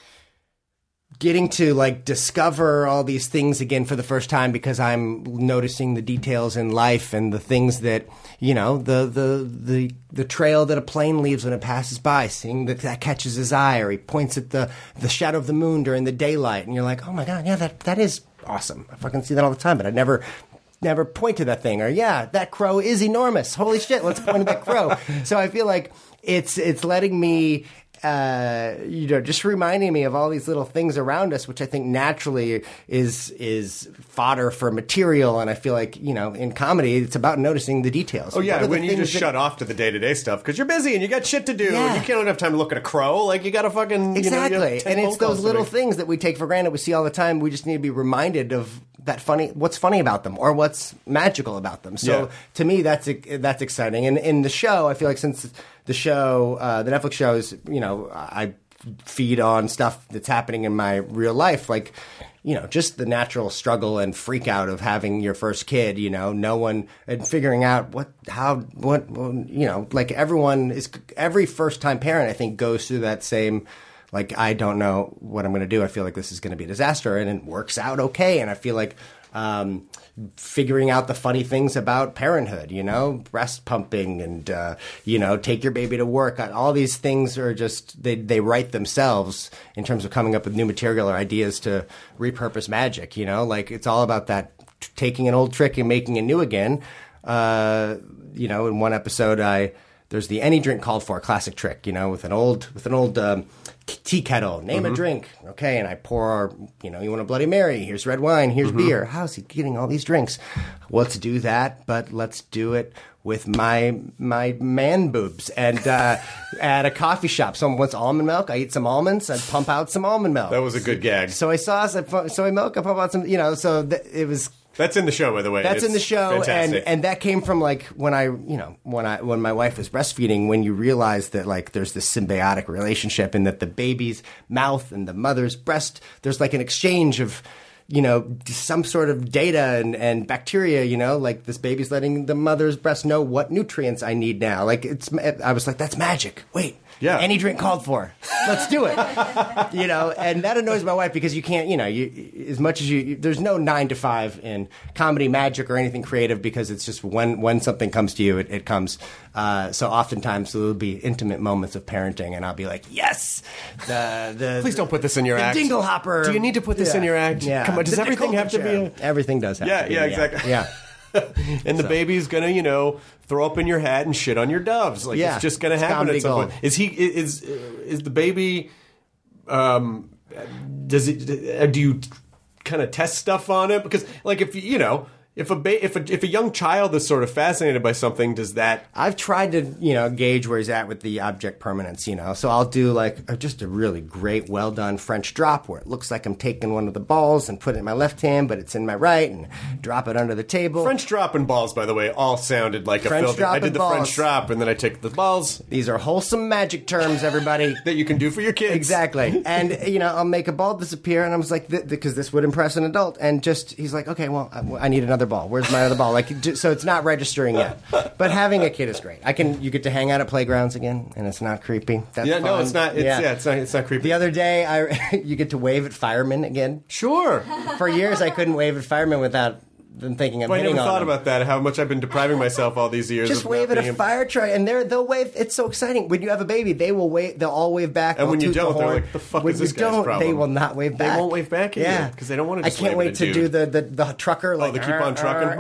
D: getting to like discover all these things again for the first time because I'm noticing the details in life and the things that, you know, the the the the trail that a plane leaves when it passes by, seeing that that catches his eye, or he points at the the shadow of the moon during the daylight, and you're like, oh my god, yeah, that that is awesome. I fucking see that all the time, but I never never point to that thing. Or yeah, that crow is enormous. Holy shit, let's point at that crow. So I feel like it's it's letting me uh, you know, just reminding me of all these little things around us, which I think naturally is is fodder for material. And I feel like, you know, in comedy, it's about noticing the details.
A: Oh yeah,
D: What are the
A: when you
D: things
A: just
D: that-
A: shut off to the day to day stuff because you're busy and you got shit to do
D: Yeah.
A: and you can't have time to look at a crow. Like you got to fucking
D: Exactly.
A: You know, you have ten
D: And it's
A: phone calls
D: those
A: to
D: little
A: make.
D: things that we take for granted, we see all the time. We just need to be reminded of that funny, what's funny about them or what's magical about them. So
A: Yeah.
D: to me, that's that's exciting. And in the show, I feel like since the show, uh, the Netflix show is, you know, I feed on stuff that's happening in my real life, like, you know, just the natural struggle and freak out of having your first kid, you know, no one, and figuring out what, how, what, you know, like everyone is, every first time parent, I think, goes through that same, like, I don't know what I'm going to do. I feel like this is going to be a disaster, and it works out okay. And I feel like um, figuring out the funny things about parenthood, you know, breast pumping and, uh, you know, take your baby to work. All these things are just, they, they write themselves in terms of coming up with new material or ideas to repurpose magic, you know, like it's all about that t- taking an old trick and making it new again. Uh, you know, in one episode, I, there's the any drink called for classic trick, you know, with an old, with an old, um, tea kettle, name mm-hmm. a drink. Okay. And I pour, you know, you want a Bloody Mary. Here's red wine. Here's mm-hmm. beer. How's he getting all these drinks? Let's do that, but let's do it with my, my man boobs. And, uh, at a coffee shop, someone wants almond milk. I eat some almonds. I pump out some almond milk.
A: That was a good gag.
D: Soy sauce. I pump, soy milk. I pump out some, you know, so th- it was,
A: that's in the show, by the way.
D: That's
A: it's
D: in the show,
A: fantastic.
D: and and that came from like when I, you know, when I when my wife was breastfeeding. When you realize that like there's this symbiotic relationship, and that the baby's mouth and the mother's breast, there's like an exchange of, you know, some sort of data and, and bacteria. You know, like this baby's letting the mother's breast know what nutrients I need now. Like it's, I was like, that's magic. Wait.
A: Yeah.
D: Any drink called for. Let's do it. You know, and that annoys my wife because you can't, you know, you as much as you, you, there's no nine to five in comedy, magic, or anything creative because it's just when when something comes to you, it, it comes. Uh, so oftentimes there will be intimate moments of parenting, and I'll be like, yes, the the
A: please don't put this in your
D: the
A: act.
D: Dingle hopper.
A: Do you need to put this
D: yeah.
A: in your act?
D: Yeah.
A: Come on, does
D: The
A: everything have to be? A...
D: Everything does have
A: yeah,
D: to be.
A: Yeah, exactly.
D: Yeah.
A: And the
D: so.
A: baby's gonna, you know, throw up in your hat and shit on your doves. Like
D: yeah.
A: it's just gonna
D: it's
A: happen at some
D: gold.
A: point. Is he? Is is the baby? Um, does it? Do you kind of test stuff on it? Because, like, if you know. If a, ba- if a if a young child is sort of fascinated by something, does that?
D: I've tried to, you know, gauge where he's at with the object permanence, you know. So I'll do like a, just a really great, well done French drop where it looks like I'm taking one of the balls and put it in my left hand, but it's in my right, and drop it under the table.
A: French drop and balls, by the way, all sounded like
D: French
A: a filthy.
D: drop
A: I did
D: and
A: the
D: balls.
A: French drop, and then I take the balls.
D: These are wholesome magic terms, everybody.
A: That you can do for your kids.
D: Exactly. And, you know, I'll make a ball disappear, and I was like, th- because this would impress an adult. And just, he's like, okay, well, I, I need another ball. Where's my other ball? Like, so it's not registering yet. But having a kid is great. I can, you get to hang out at playgrounds again, and it's not creepy. That's
A: yeah,
D: fun.
A: no, it's not. It's, yeah. yeah, it's not. It's not creepy.
D: The other day, I you get to wave at firemen again.
A: Sure.
D: For years, I couldn't wave at firemen without them thinking I'm
A: well, I
D: hitting
A: never
D: on
A: thought
D: them.
A: about that. How much I've been depriving myself all these years.
D: Just
A: of
D: wave
A: not
D: at a
A: being
D: fire truck, and they're they'll wave. It's so exciting. When you have a baby, they will wave. They'll all wave back.
A: And when
D: they'll
A: you
D: toot
A: don't,
D: the
A: they're
D: horn.
A: like, "The fuck
D: when
A: is this
D: you
A: guy's
D: don't,
A: problem?"
D: They will not wave back.
A: They won't wave back at
D: yeah.
A: you because they don't want to.
D: I
A: Just
D: can't
A: wave
D: wait
A: at
D: to
A: a
D: do
A: dude.
D: the, the the trucker. Like,
A: oh, they keep on trucking.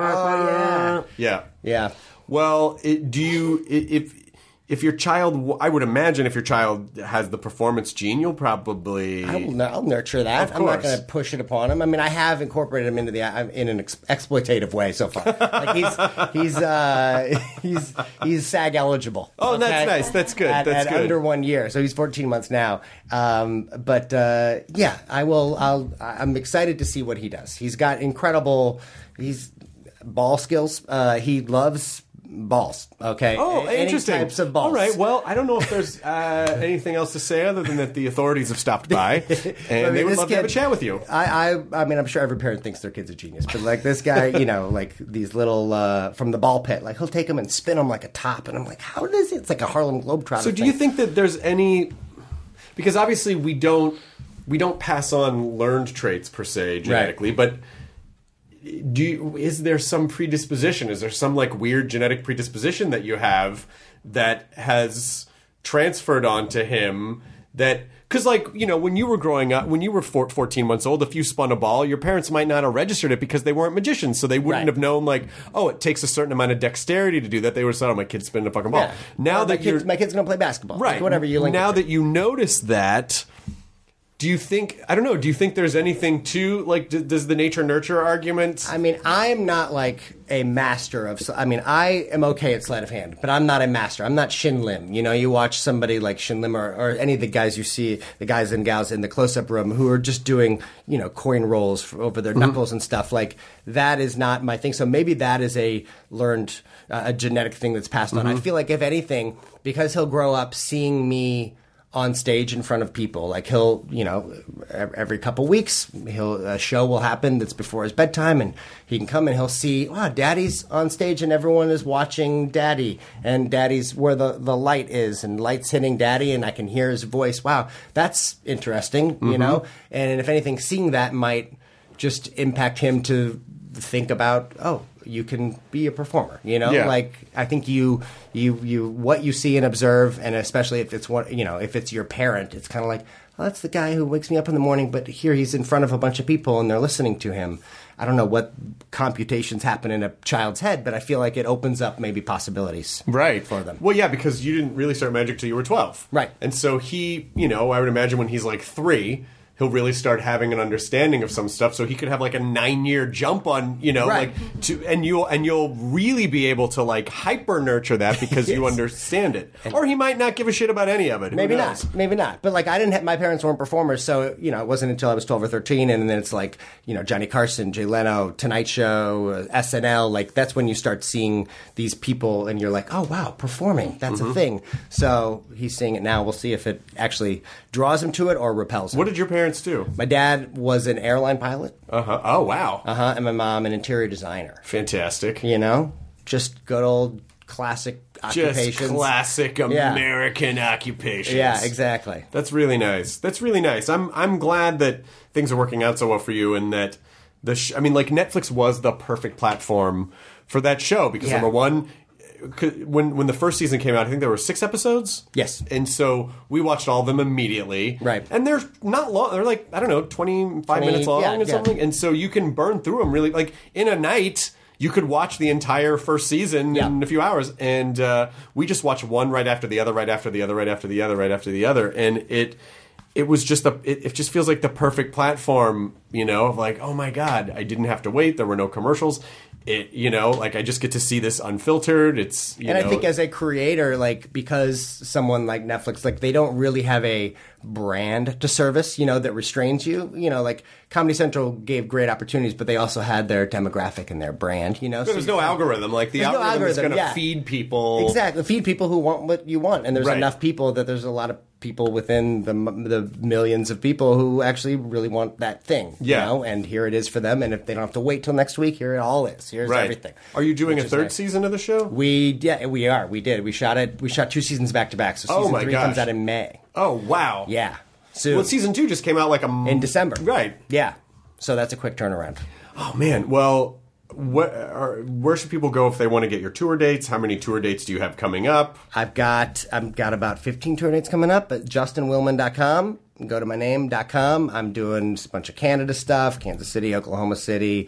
D: Oh, yeah.
A: Yeah.
D: Yeah.
A: Well, it, do you if if your child? I would imagine if your child has the performance gene, you'll probably.
D: I will, I'll nurture that.
A: Of
D: I'm not
A: course.
D: going to push it upon him. I mean, I have incorporated him into the in an ex- exploitative way so far. Like he's he's uh, he's he's SAG eligible.
A: Oh,
D: okay?
A: that's nice. That's good.
D: At,
A: That's
D: at
A: good.
D: under one year, so he's fourteen months now. Um, but uh, yeah, I will. I'll. I'm excited to see what he does. He's got incredible. He's ball skills. Uh, he loves balls. Okay.
A: Oh,
D: Any
A: interesting.
D: types of balls.
A: All right. Well, I don't know if there's uh, anything else to say other than that the authorities have stopped by and
D: I mean,
A: they would
D: this
A: love to have a
D: kid-
A: chat with you.
D: I, I, I mean, I'm sure every parent thinks their kid's a genius, but like this guy, you know, like these little uh, from the ball pit, like he'll take them and spin them like a top, and I'm like, how does it? It's like a Harlem Globetrotter.
A: So, do
D: thing.
A: you think that there's any? Because obviously we don't we don't pass on learned traits per se genetically, but. Do you, is there some predisposition? Is there some like weird genetic predisposition that you have that has transferred onto him? That because like you know when you were growing up, when you were four, fourteen months old, if you spun a ball, your parents might not have registered it because they weren't magicians, so they wouldn't
D: Right.
A: have known like oh it takes a certain amount of dexterity to do that. They would have said oh my kid's spinning a fucking ball.
D: Yeah.
A: Now
D: Or my
A: that you're
D: kid's, my kid's gonna play basketball,
A: right,
D: Like, whatever you link.
A: now
D: it to.
A: that you notice that. Do you think, I don't know, do you think there's anything to, like, d- does the nature-nurture argument...
D: I mean, I'm not like a master of. I mean, I am okay at sleight of hand, but I'm not a master. I'm not Shin Lim. You know, you watch somebody like Shin Lim or, or any of the guys you see, the guys and gals in the close-up room who are just doing, you know, coin rolls for, over their knuckles and stuff. Like that is not my thing. So maybe that is a learned, uh, a genetic thing that's passed on. I feel like if anything, because he'll grow up seeing me on stage in front of people. Like he'll, you know, every couple weeks, he'll a show will happen that's before his bedtime, and he can come and he'll see, wow, Daddy's on stage and everyone is watching Daddy, and Daddy's where the, the light is, and light's hitting Daddy, and I can hear his voice. Wow, that's interesting, mm-hmm. you know? And if anything, seeing that might just impact him to think about, oh, you can be a performer, you know,
A: Yeah.
D: like I think you, you, you, what you see and observe, and especially if it's one, you know, if it's your parent, it's kind of like, oh, that's the guy who wakes me up in the morning, but here he's in front of a bunch of people and they're listening to him. I don't know what computations happen in a child's head, but I feel like it opens up maybe possibilities
A: right.
D: for them.
A: Well, yeah, because you didn't really start magic till you were twelve.
D: Right.
A: And so he, you know, I would imagine when he's like three, he'll really start having an understanding of some stuff, so he could have like a nine-year jump on, you know,
D: Right.
A: like to, and you'll and you'll really be able to like hyper nurture that because you
D: Yes.
A: understand it. Or he might not give a shit about any of it. Who
D: Maybe
A: knows?
D: not. Maybe not. But like, I didn't have, my parents weren't performers, so, you know, it wasn't until I was twelve or thirteen, and then it's like, you know, Johnny Carson, Jay Leno, Tonight Show, uh, S N L, like, that's when you start seeing these people, and you're like, oh, wow, performing, that's
A: Mm-hmm.
D: a thing. So he's seeing it now. We'll see if it actually draws him to it or repels him.
A: What did your parents do?
D: My dad was an airline pilot,
A: Uh-huh. Oh, wow.
D: uh-huh, and my mom an interior designer.
A: Fantastic.
D: You know? Just good old classic
A: Just
D: occupations.
A: classic American occupations.
D: Yeah, exactly.
A: That's really nice. That's really nice. I'm I'm glad that things are working out so well for you, and that the sh- I mean, like Netflix was the perfect platform for that show because
D: Yeah.
A: number one, c- when when the first season came out, I think there were six episodes.
D: Yes.
A: and so we watched all of them immediately.
D: Right.
A: and they're not long. They're like I don't know, twenty-five
D: twenty
A: minutes long
D: yeah,
A: or
D: yeah.
A: something, and so you can burn through them really like in a night. You could watch the entire first season
D: Yeah.
A: in a few hours, and uh, we just watched one right after the other, right after the other, right after the other, right after the other, and it it was just the it, it just feels like the perfect platform, you know, of like, oh my god, I didn't have to wait, there were no commercials, it you know, like I just get to see this unfiltered. It's you
D: And
A: know,
D: I think as a creator, like, because someone like Netflix, like, they don't really have a brand to service, you know, that restrains you. You know, like, Comedy Central gave great opportunities, but they also had their demographic and their brand, you know.
A: there's
D: So
A: no
D: you-
A: algorithm. Like the
D: There's no
A: algorithm, is
D: algorithm,
A: going to
D: yeah.
A: feed people
D: Exactly. Feed people who want what you want. And there's
A: Right.
D: enough people that there's a lot of people within the m- the millions of people who actually really want that thing.
A: Yeah.
D: You know? And here it is for them. And if they don't have to wait till next week, here it all is. Here's
A: Right.
D: everything.
A: Are you doing
D: Which
A: a
D: is
A: third
D: nice.
A: season of the show?
D: We yeah, we are. We did. We shot it. We shot two seasons back to back. So
A: Oh
D: season
A: my
D: three
A: gosh.
D: comes out in May.
A: Oh wow.
D: Yeah. Soon.
A: Well, season two just came out like a m-
D: in December.
A: Right.
D: Yeah. So that's a quick turnaround.
A: Oh man. Well, what are, where should people go if they want to get your tour dates? How many tour dates do you have coming up?
D: I've got I've got about fifteen tour dates coming up at justin willman dot com. Go to my name dot com. I'm doing a bunch of Canada stuff, Kansas City, Oklahoma City,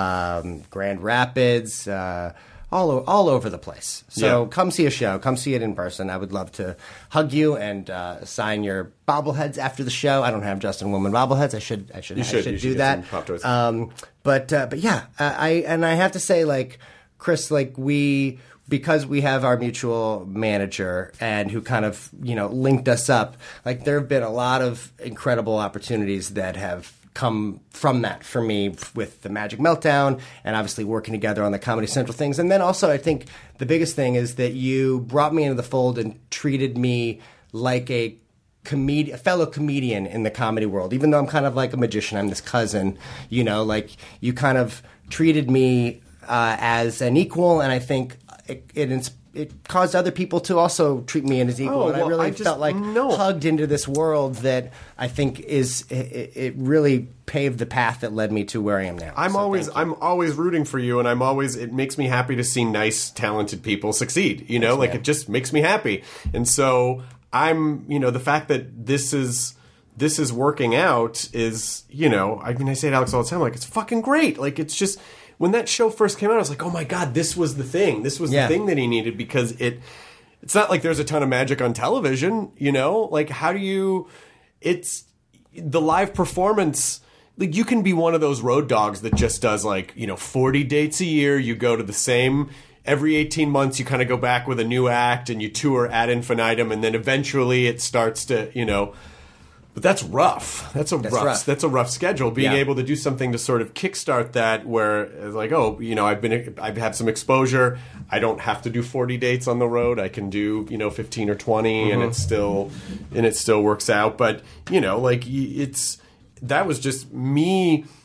D: um, Grand Rapids, uh, all, o- all over the place. So
A: Yeah.
D: come see a show. Come see it in person. I would love to hug you and uh, sign your bobbleheads after the show. I don't have Justin Willman bobbleheads. I should I should,
A: You
D: I
A: should.
D: should
A: You
D: do
A: should get
D: that.
A: some Pop Toys.
D: Um, but uh, but yeah, I, I and I have to say, like, Chris, like, we, because we have our mutual manager and who kind of, you know, linked us up, like, there have been a lot of incredible opportunities that have come from that for me with the Magic Meltdown and obviously working together on the Comedy Central things. And then also, I think the biggest thing is that you brought me into the fold and treated me like a comedi- a fellow comedian in the comedy world. Even though I'm kind of like a magician, I'm this cousin, you know, like, you kind of treated me uh, as an equal, and I think it, it ins- it caused other people to also treat me as equal.
A: Oh,
D: and I
A: well,
D: really
A: I just-
D: felt like
A: no.
D: hugged into this world that I think is it, it really paved the path that led me to where I am now.
A: I'm
D: So
A: always
D: thank you.
A: I'm always rooting for you, and I'm always it makes me happy to see nice, talented people succeed. You know,
D: Thanks,
A: like
D: man.
A: it just makes me happy. And so I'm, you know, the fact that this is this is working out is, you know, I mean, I say to Alex all the time, like, it's fucking great. Like, it's just when that show first came out, I was like, oh my god, this was the thing. This was
D: Yeah.
A: the thing that he needed because it. It's not like there's a ton of magic on television, you know. Like, how do you? It's the live performance. Like, you can be one of those road dogs that just does, like, you know, forty dates a year. You go to the same every eighteen months. You kind of go back with a new act and you tour ad infinitum, and then eventually it starts to, you know. But that's rough. That's a
D: That's
A: rough,
D: rough.
A: That's a rough schedule. Being
D: Yeah.
A: able to do something to sort of kickstart that, where it's like, oh, you know, I've been, I've had some exposure. I don't have to do forty dates on the road. I can do, you know, fifteen or twenty, and it still, and it still works out. But you know, like y- it's that was just me.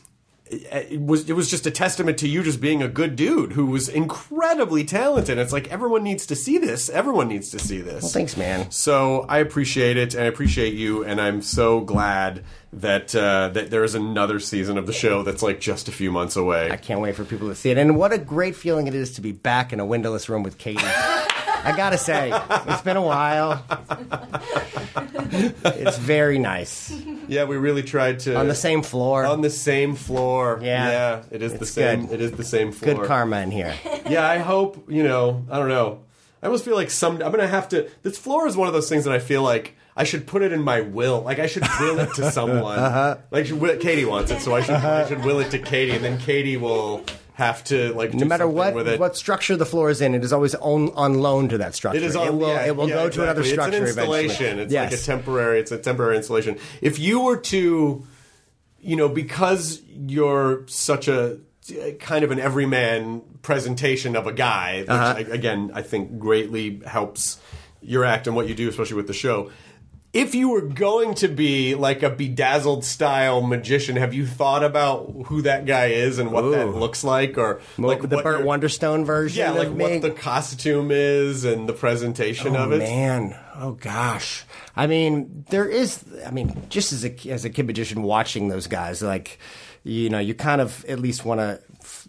A: it was it was just a testament to you just being a good dude who was incredibly talented. It's like everyone needs to see this. Everyone needs to see this.
D: Well, thanks, man.
A: So I appreciate it, and I appreciate you, and I'm so glad that uh, that there is another season of the show that's like just a few months away.
D: I can't wait for people to see it. And what a great feeling it is to be back in a windowless room with Katie. I gotta say, it's been a while. It's very nice.
A: Yeah, we really tried to
D: On the same floor.
A: on the same floor.
D: Yeah.
A: yeah, it is the
D: It's
A: same.
D: good.
A: It is the same floor.
D: Good karma in here.
A: Yeah, I hope, you know, I don't know. I almost feel like some, I'm going to have to, this floor is one of those things that I feel like I should put it in my will. Like, I should will it to someone. Uh-huh. Like, should will, Katie wants it, so I should, I should will it to Katie, and then Katie will have to, like, do
D: No matter
A: something
D: what
A: with it.
D: what structure the floor is in, it is always on, on loan to that structure.
A: It is on,
D: it will,
A: yeah,
D: it will
A: yeah,
D: go
A: exactly.
D: to another structure
A: It's an installation.
D: eventually.
A: It's
D: yes.
A: like a temporary, it's a temporary installation. If you were to, you know, because you're such a, kind of an everyman presentation of a guy, which,
D: Uh-huh.
A: I, again, I think greatly helps your act and what you do, especially with the show. If you were going to be like a bedazzled style magician, have you thought about who that guy is and what
D: Ooh.
A: that looks like, or
D: Like
A: like
D: the
A: what
D: Burt
A: your-
D: Wonderstone version
A: Yeah, like
D: of
A: what
D: me?
A: the costume is and the presentation
D: Oh,
A: of it.
D: man. Oh, gosh. I mean, there is, I mean, just as a, as a kid magician watching those guys, like, you know, you kind of at least want to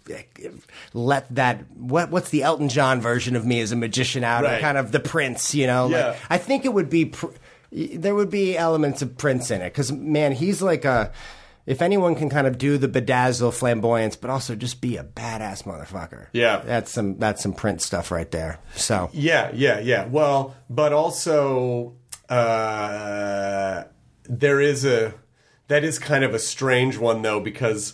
D: let that, what what's the Elton John version of me as a magician out,
A: Right.
D: or kind of the Prince, you know?
A: Yeah.
D: Like, I think it would be, pr- there would be elements of Prince in it, because, man, he's like a, if anyone can kind of do the bedazzle flamboyance, but also just be a badass motherfucker.
A: Yeah.
D: That's some, that's some Prince stuff right there. So.
A: Yeah, yeah, yeah. Well, but also uh, there is a that is kind of a strange one though, because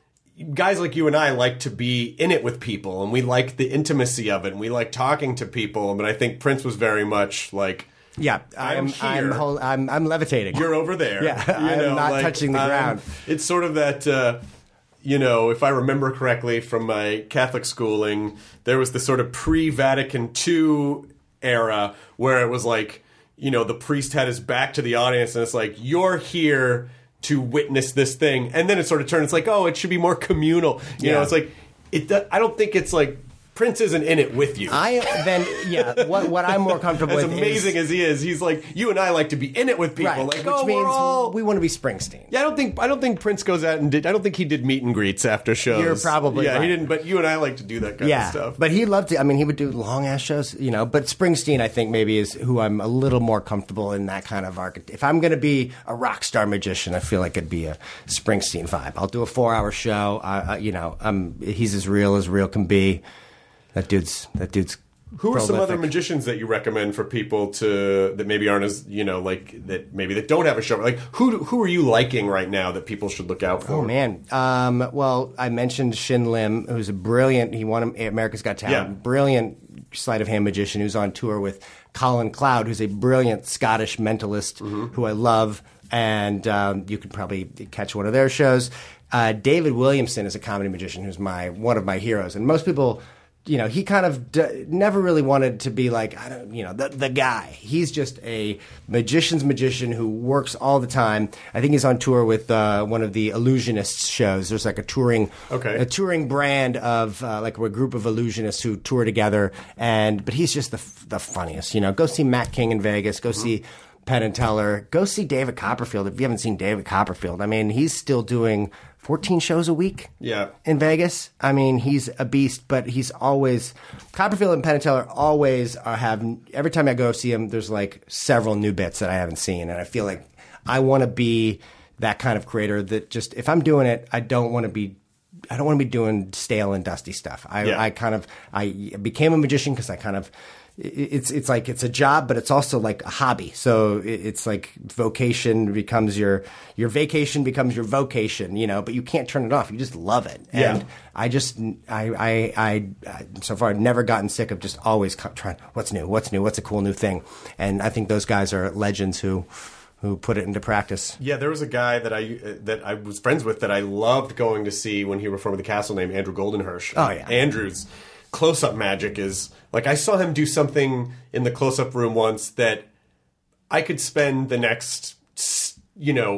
A: guys like you and I like to be in it with people, and we like the intimacy of it, and we like talking to people. But I think Prince was very much like,
D: Yeah,
A: I'm
D: I'm I'm,
A: here.
D: hol- I'm I'm levitating.
A: you're over there.
D: Yeah,
A: You
D: I'm
A: know,
D: not
A: like,
D: touching the
A: um,
D: ground.
A: It's sort of that, uh, you know, if I remember correctly from my Catholic schooling, there was this sort of pre-Vatican two era where it was like, you know, the priest had his back to the audience, and it's like, you're here to witness this thing. And then it sort of turned, it's like, oh, it should be more communal. You
D: Yeah.
A: know, it's like, it. I don't think it's like, Prince isn't in it with you.
D: I then yeah. What what I'm more comfortable
A: As
D: with
A: amazing
D: is,
A: as he is, he's like, you and I like to be in it with people.
D: right,
A: Like,
D: which
A: oh,
D: means
A: we're all...
D: we want to be Springsteen.
A: Yeah, I don't think I don't think Prince goes out and did. I don't think he did meet and greets after shows.
D: You're probably
A: yeah.
D: right.
A: He didn't, but you and I like to do that kind
D: Yeah,
A: of stuff.
D: but he loved to. I mean, he would do long ass shows, you know. But Springsteen, I think, maybe is who I'm a little more comfortable in that kind of archetype. If I'm going to be a rock star magician, I feel like it'd be a Springsteen vibe. I'll do a four hour show. Uh, uh, you know, um, he's as real as real can be. That dude's that dude's.
A: Who are some
D: prolific.
A: other magicians that you recommend for people to that maybe aren't as you know like that maybe that don't have a show? Like who who are you liking right now that people should look out for?
D: Oh man. Um, well, I mentioned Shin Lim, who's a brilliant. He won America's Got Talent.
A: Yeah.
D: Brilliant sleight of hand magician who's on tour with Colin Cloud, who's a brilliant Scottish mentalist who I love, and um, you could probably catch one of their shows. Uh, David Williamson is a comedy magician who's my one of my heroes, and most people. You know, he kind of d- never really wanted to be like, I don't, you know, the the guy. He's just a magician's magician who works all the time. I think he's on tour with uh, one of the illusionists shows. There's like a touring,
A: Okay.
D: a touring brand of uh, like a group of illusionists who tour together. And but he's just the f- the funniest. You know, go see Matt King in Vegas. Go see Penn and Teller. Go see David Copperfield. If you haven't seen David Copperfield, I mean, he's still doing fourteen shows a week.
A: Yeah.
D: In Vegas, I mean, he's a beast, but he's always Copperfield and Penn and Teller always are have. Every time I go see him, there's like several new bits that I haven't seen, and I feel like I want to be that kind of creator. That just if I'm doing it, I don't want to be. I don't want to be doing stale and dusty stuff. I,
A: Yeah.
D: I kind of I became a magician because I kind of. It's it's like it's a job, but it's also like a hobby. So it- it's like vocation becomes your your vacation becomes your vocation, you know. But you can't turn it off. You just love it.
A: Yeah.
D: And I just I I, I I so far I've never gotten sick of just always co- trying what's new, what's new, what's a cool new thing. And I think those guys are legends who who put it into practice.
A: Yeah, there was a guy that I uh, that I was friends with that I loved going to see when he reformed the castle named Andrew Goldenhirsch.
D: Oh, yeah.
A: Andrew's close-up magic is like I saw him do something in the close-up room once that I could spend the next you know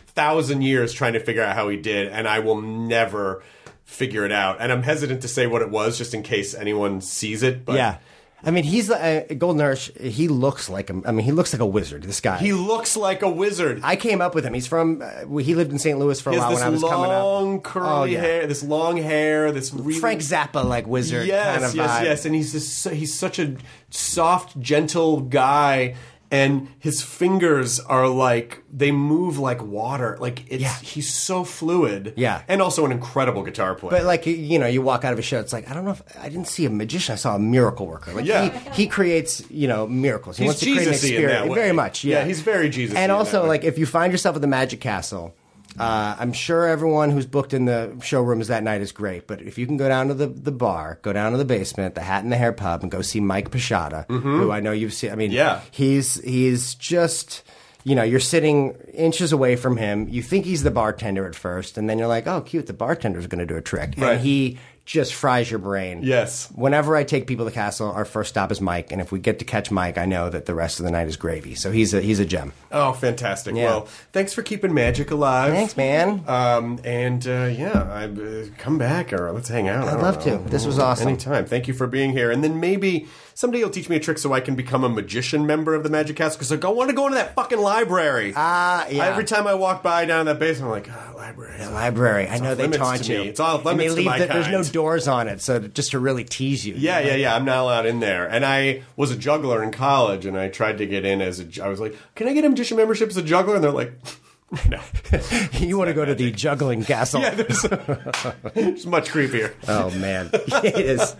A: thousand years trying to figure out how he did, and I will never figure it out. And I'm hesitant to say what it was just in case anyone sees it. But
D: Yeah. I mean, he's uh, Golden Hirsch. He looks like a. I mean, he looks like a wizard. This guy.
A: he looks like a wizard.
D: I came up with him. He's from. Uh, he lived in Saint Louis for a
A: He has
D: while
A: this
D: when I was coming up.
A: long curly
D: Oh, yeah.
A: hair, this long hair, this really
D: Frank Zappa like wizard
A: yes,
D: kind of
A: yes,
D: vibe.
A: yes, and he's just he's such a soft, gentle guy, and his fingers are like they move like water. Like it's
D: Yeah.
A: he's so fluid.
D: Yeah.
A: and also an incredible guitar player.
D: But like you know, you walk out of a show, it's like I don't know if I didn't see a magician. I saw a miracle worker. Like
A: Yeah.
D: he, he creates you know miracles. He
A: He's
D: wants to create an
A: Jesus-y in
D: experience.
A: that way.
D: Very much. Yeah,
A: Yeah, he's very Jesus-y in
D: And
A: that
D: also,
A: way.
D: like if you find yourself at the Magic Castle. Uh, I'm sure everyone who's booked in the showrooms that night is great, but if you can go down to the, the bar, go down to the basement, the Hat and the Hair pub, and go see Mike Pashada, who I know you've seen. I mean,
A: Mm-hmm. Yeah.
D: he's he's just, you know, you're sitting inches away from him. You think he's the bartender at first, and then you're like, oh, cute, the bartender's going to do a trick.
A: Right.
D: And he just fries your brain.
A: Yes.
D: Whenever I take people to the castle, our first stop is Mike, and if we get to catch Mike, I know that the rest of the night is gravy. So he's a he's a gem.
A: oh, fantastic!
D: Yeah.
A: Well, thanks for keeping magic alive.
D: Thanks, man.
A: Um, and uh, yeah, I, uh, come back or let's hang out. I
D: I'd
A: don't
D: love
A: know.
D: to. This was awesome.
A: Anytime. Thank you for being here. And then maybe someday you'll teach me a trick so I can become a magician member of the Magic Castle because like, I want to go into that fucking library.
D: Ah, yeah.
A: Every time I walk by down that basement, I'm like, oh, library.
D: The library. I
A: It's
D: know
A: off
D: they
A: limits
D: taunt
A: to
D: you.
A: me. It's all off
D: And they
A: limits to
D: leave
A: my
D: the- There's no
A: kind.
D: doors on it, so just to really tease you.
A: Yeah, yeah, yeah. I'm not allowed in there. And I was a juggler in college, and I tried to get in as a. ju- I was like, "Can I get a magician membership as a juggler?" And they're like, "No."
D: You want to go to the juggling castle?
A: Yeah, there's, it's much creepier.
D: Oh man, it is.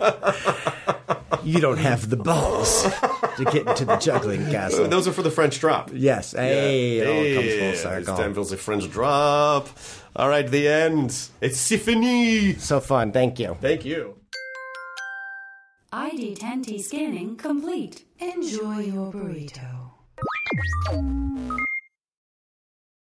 D: You don't have the balls to get into the juggling castle.
A: Those are for the French drop.
D: Yes. Hey, it all comes full
A: It's
D: circle.
A: time for the French drop. All right, the end. It's fini.
D: So fun. Thank you.
A: Thank you.
B: I D ten T scanning complete. Enjoy your burrito.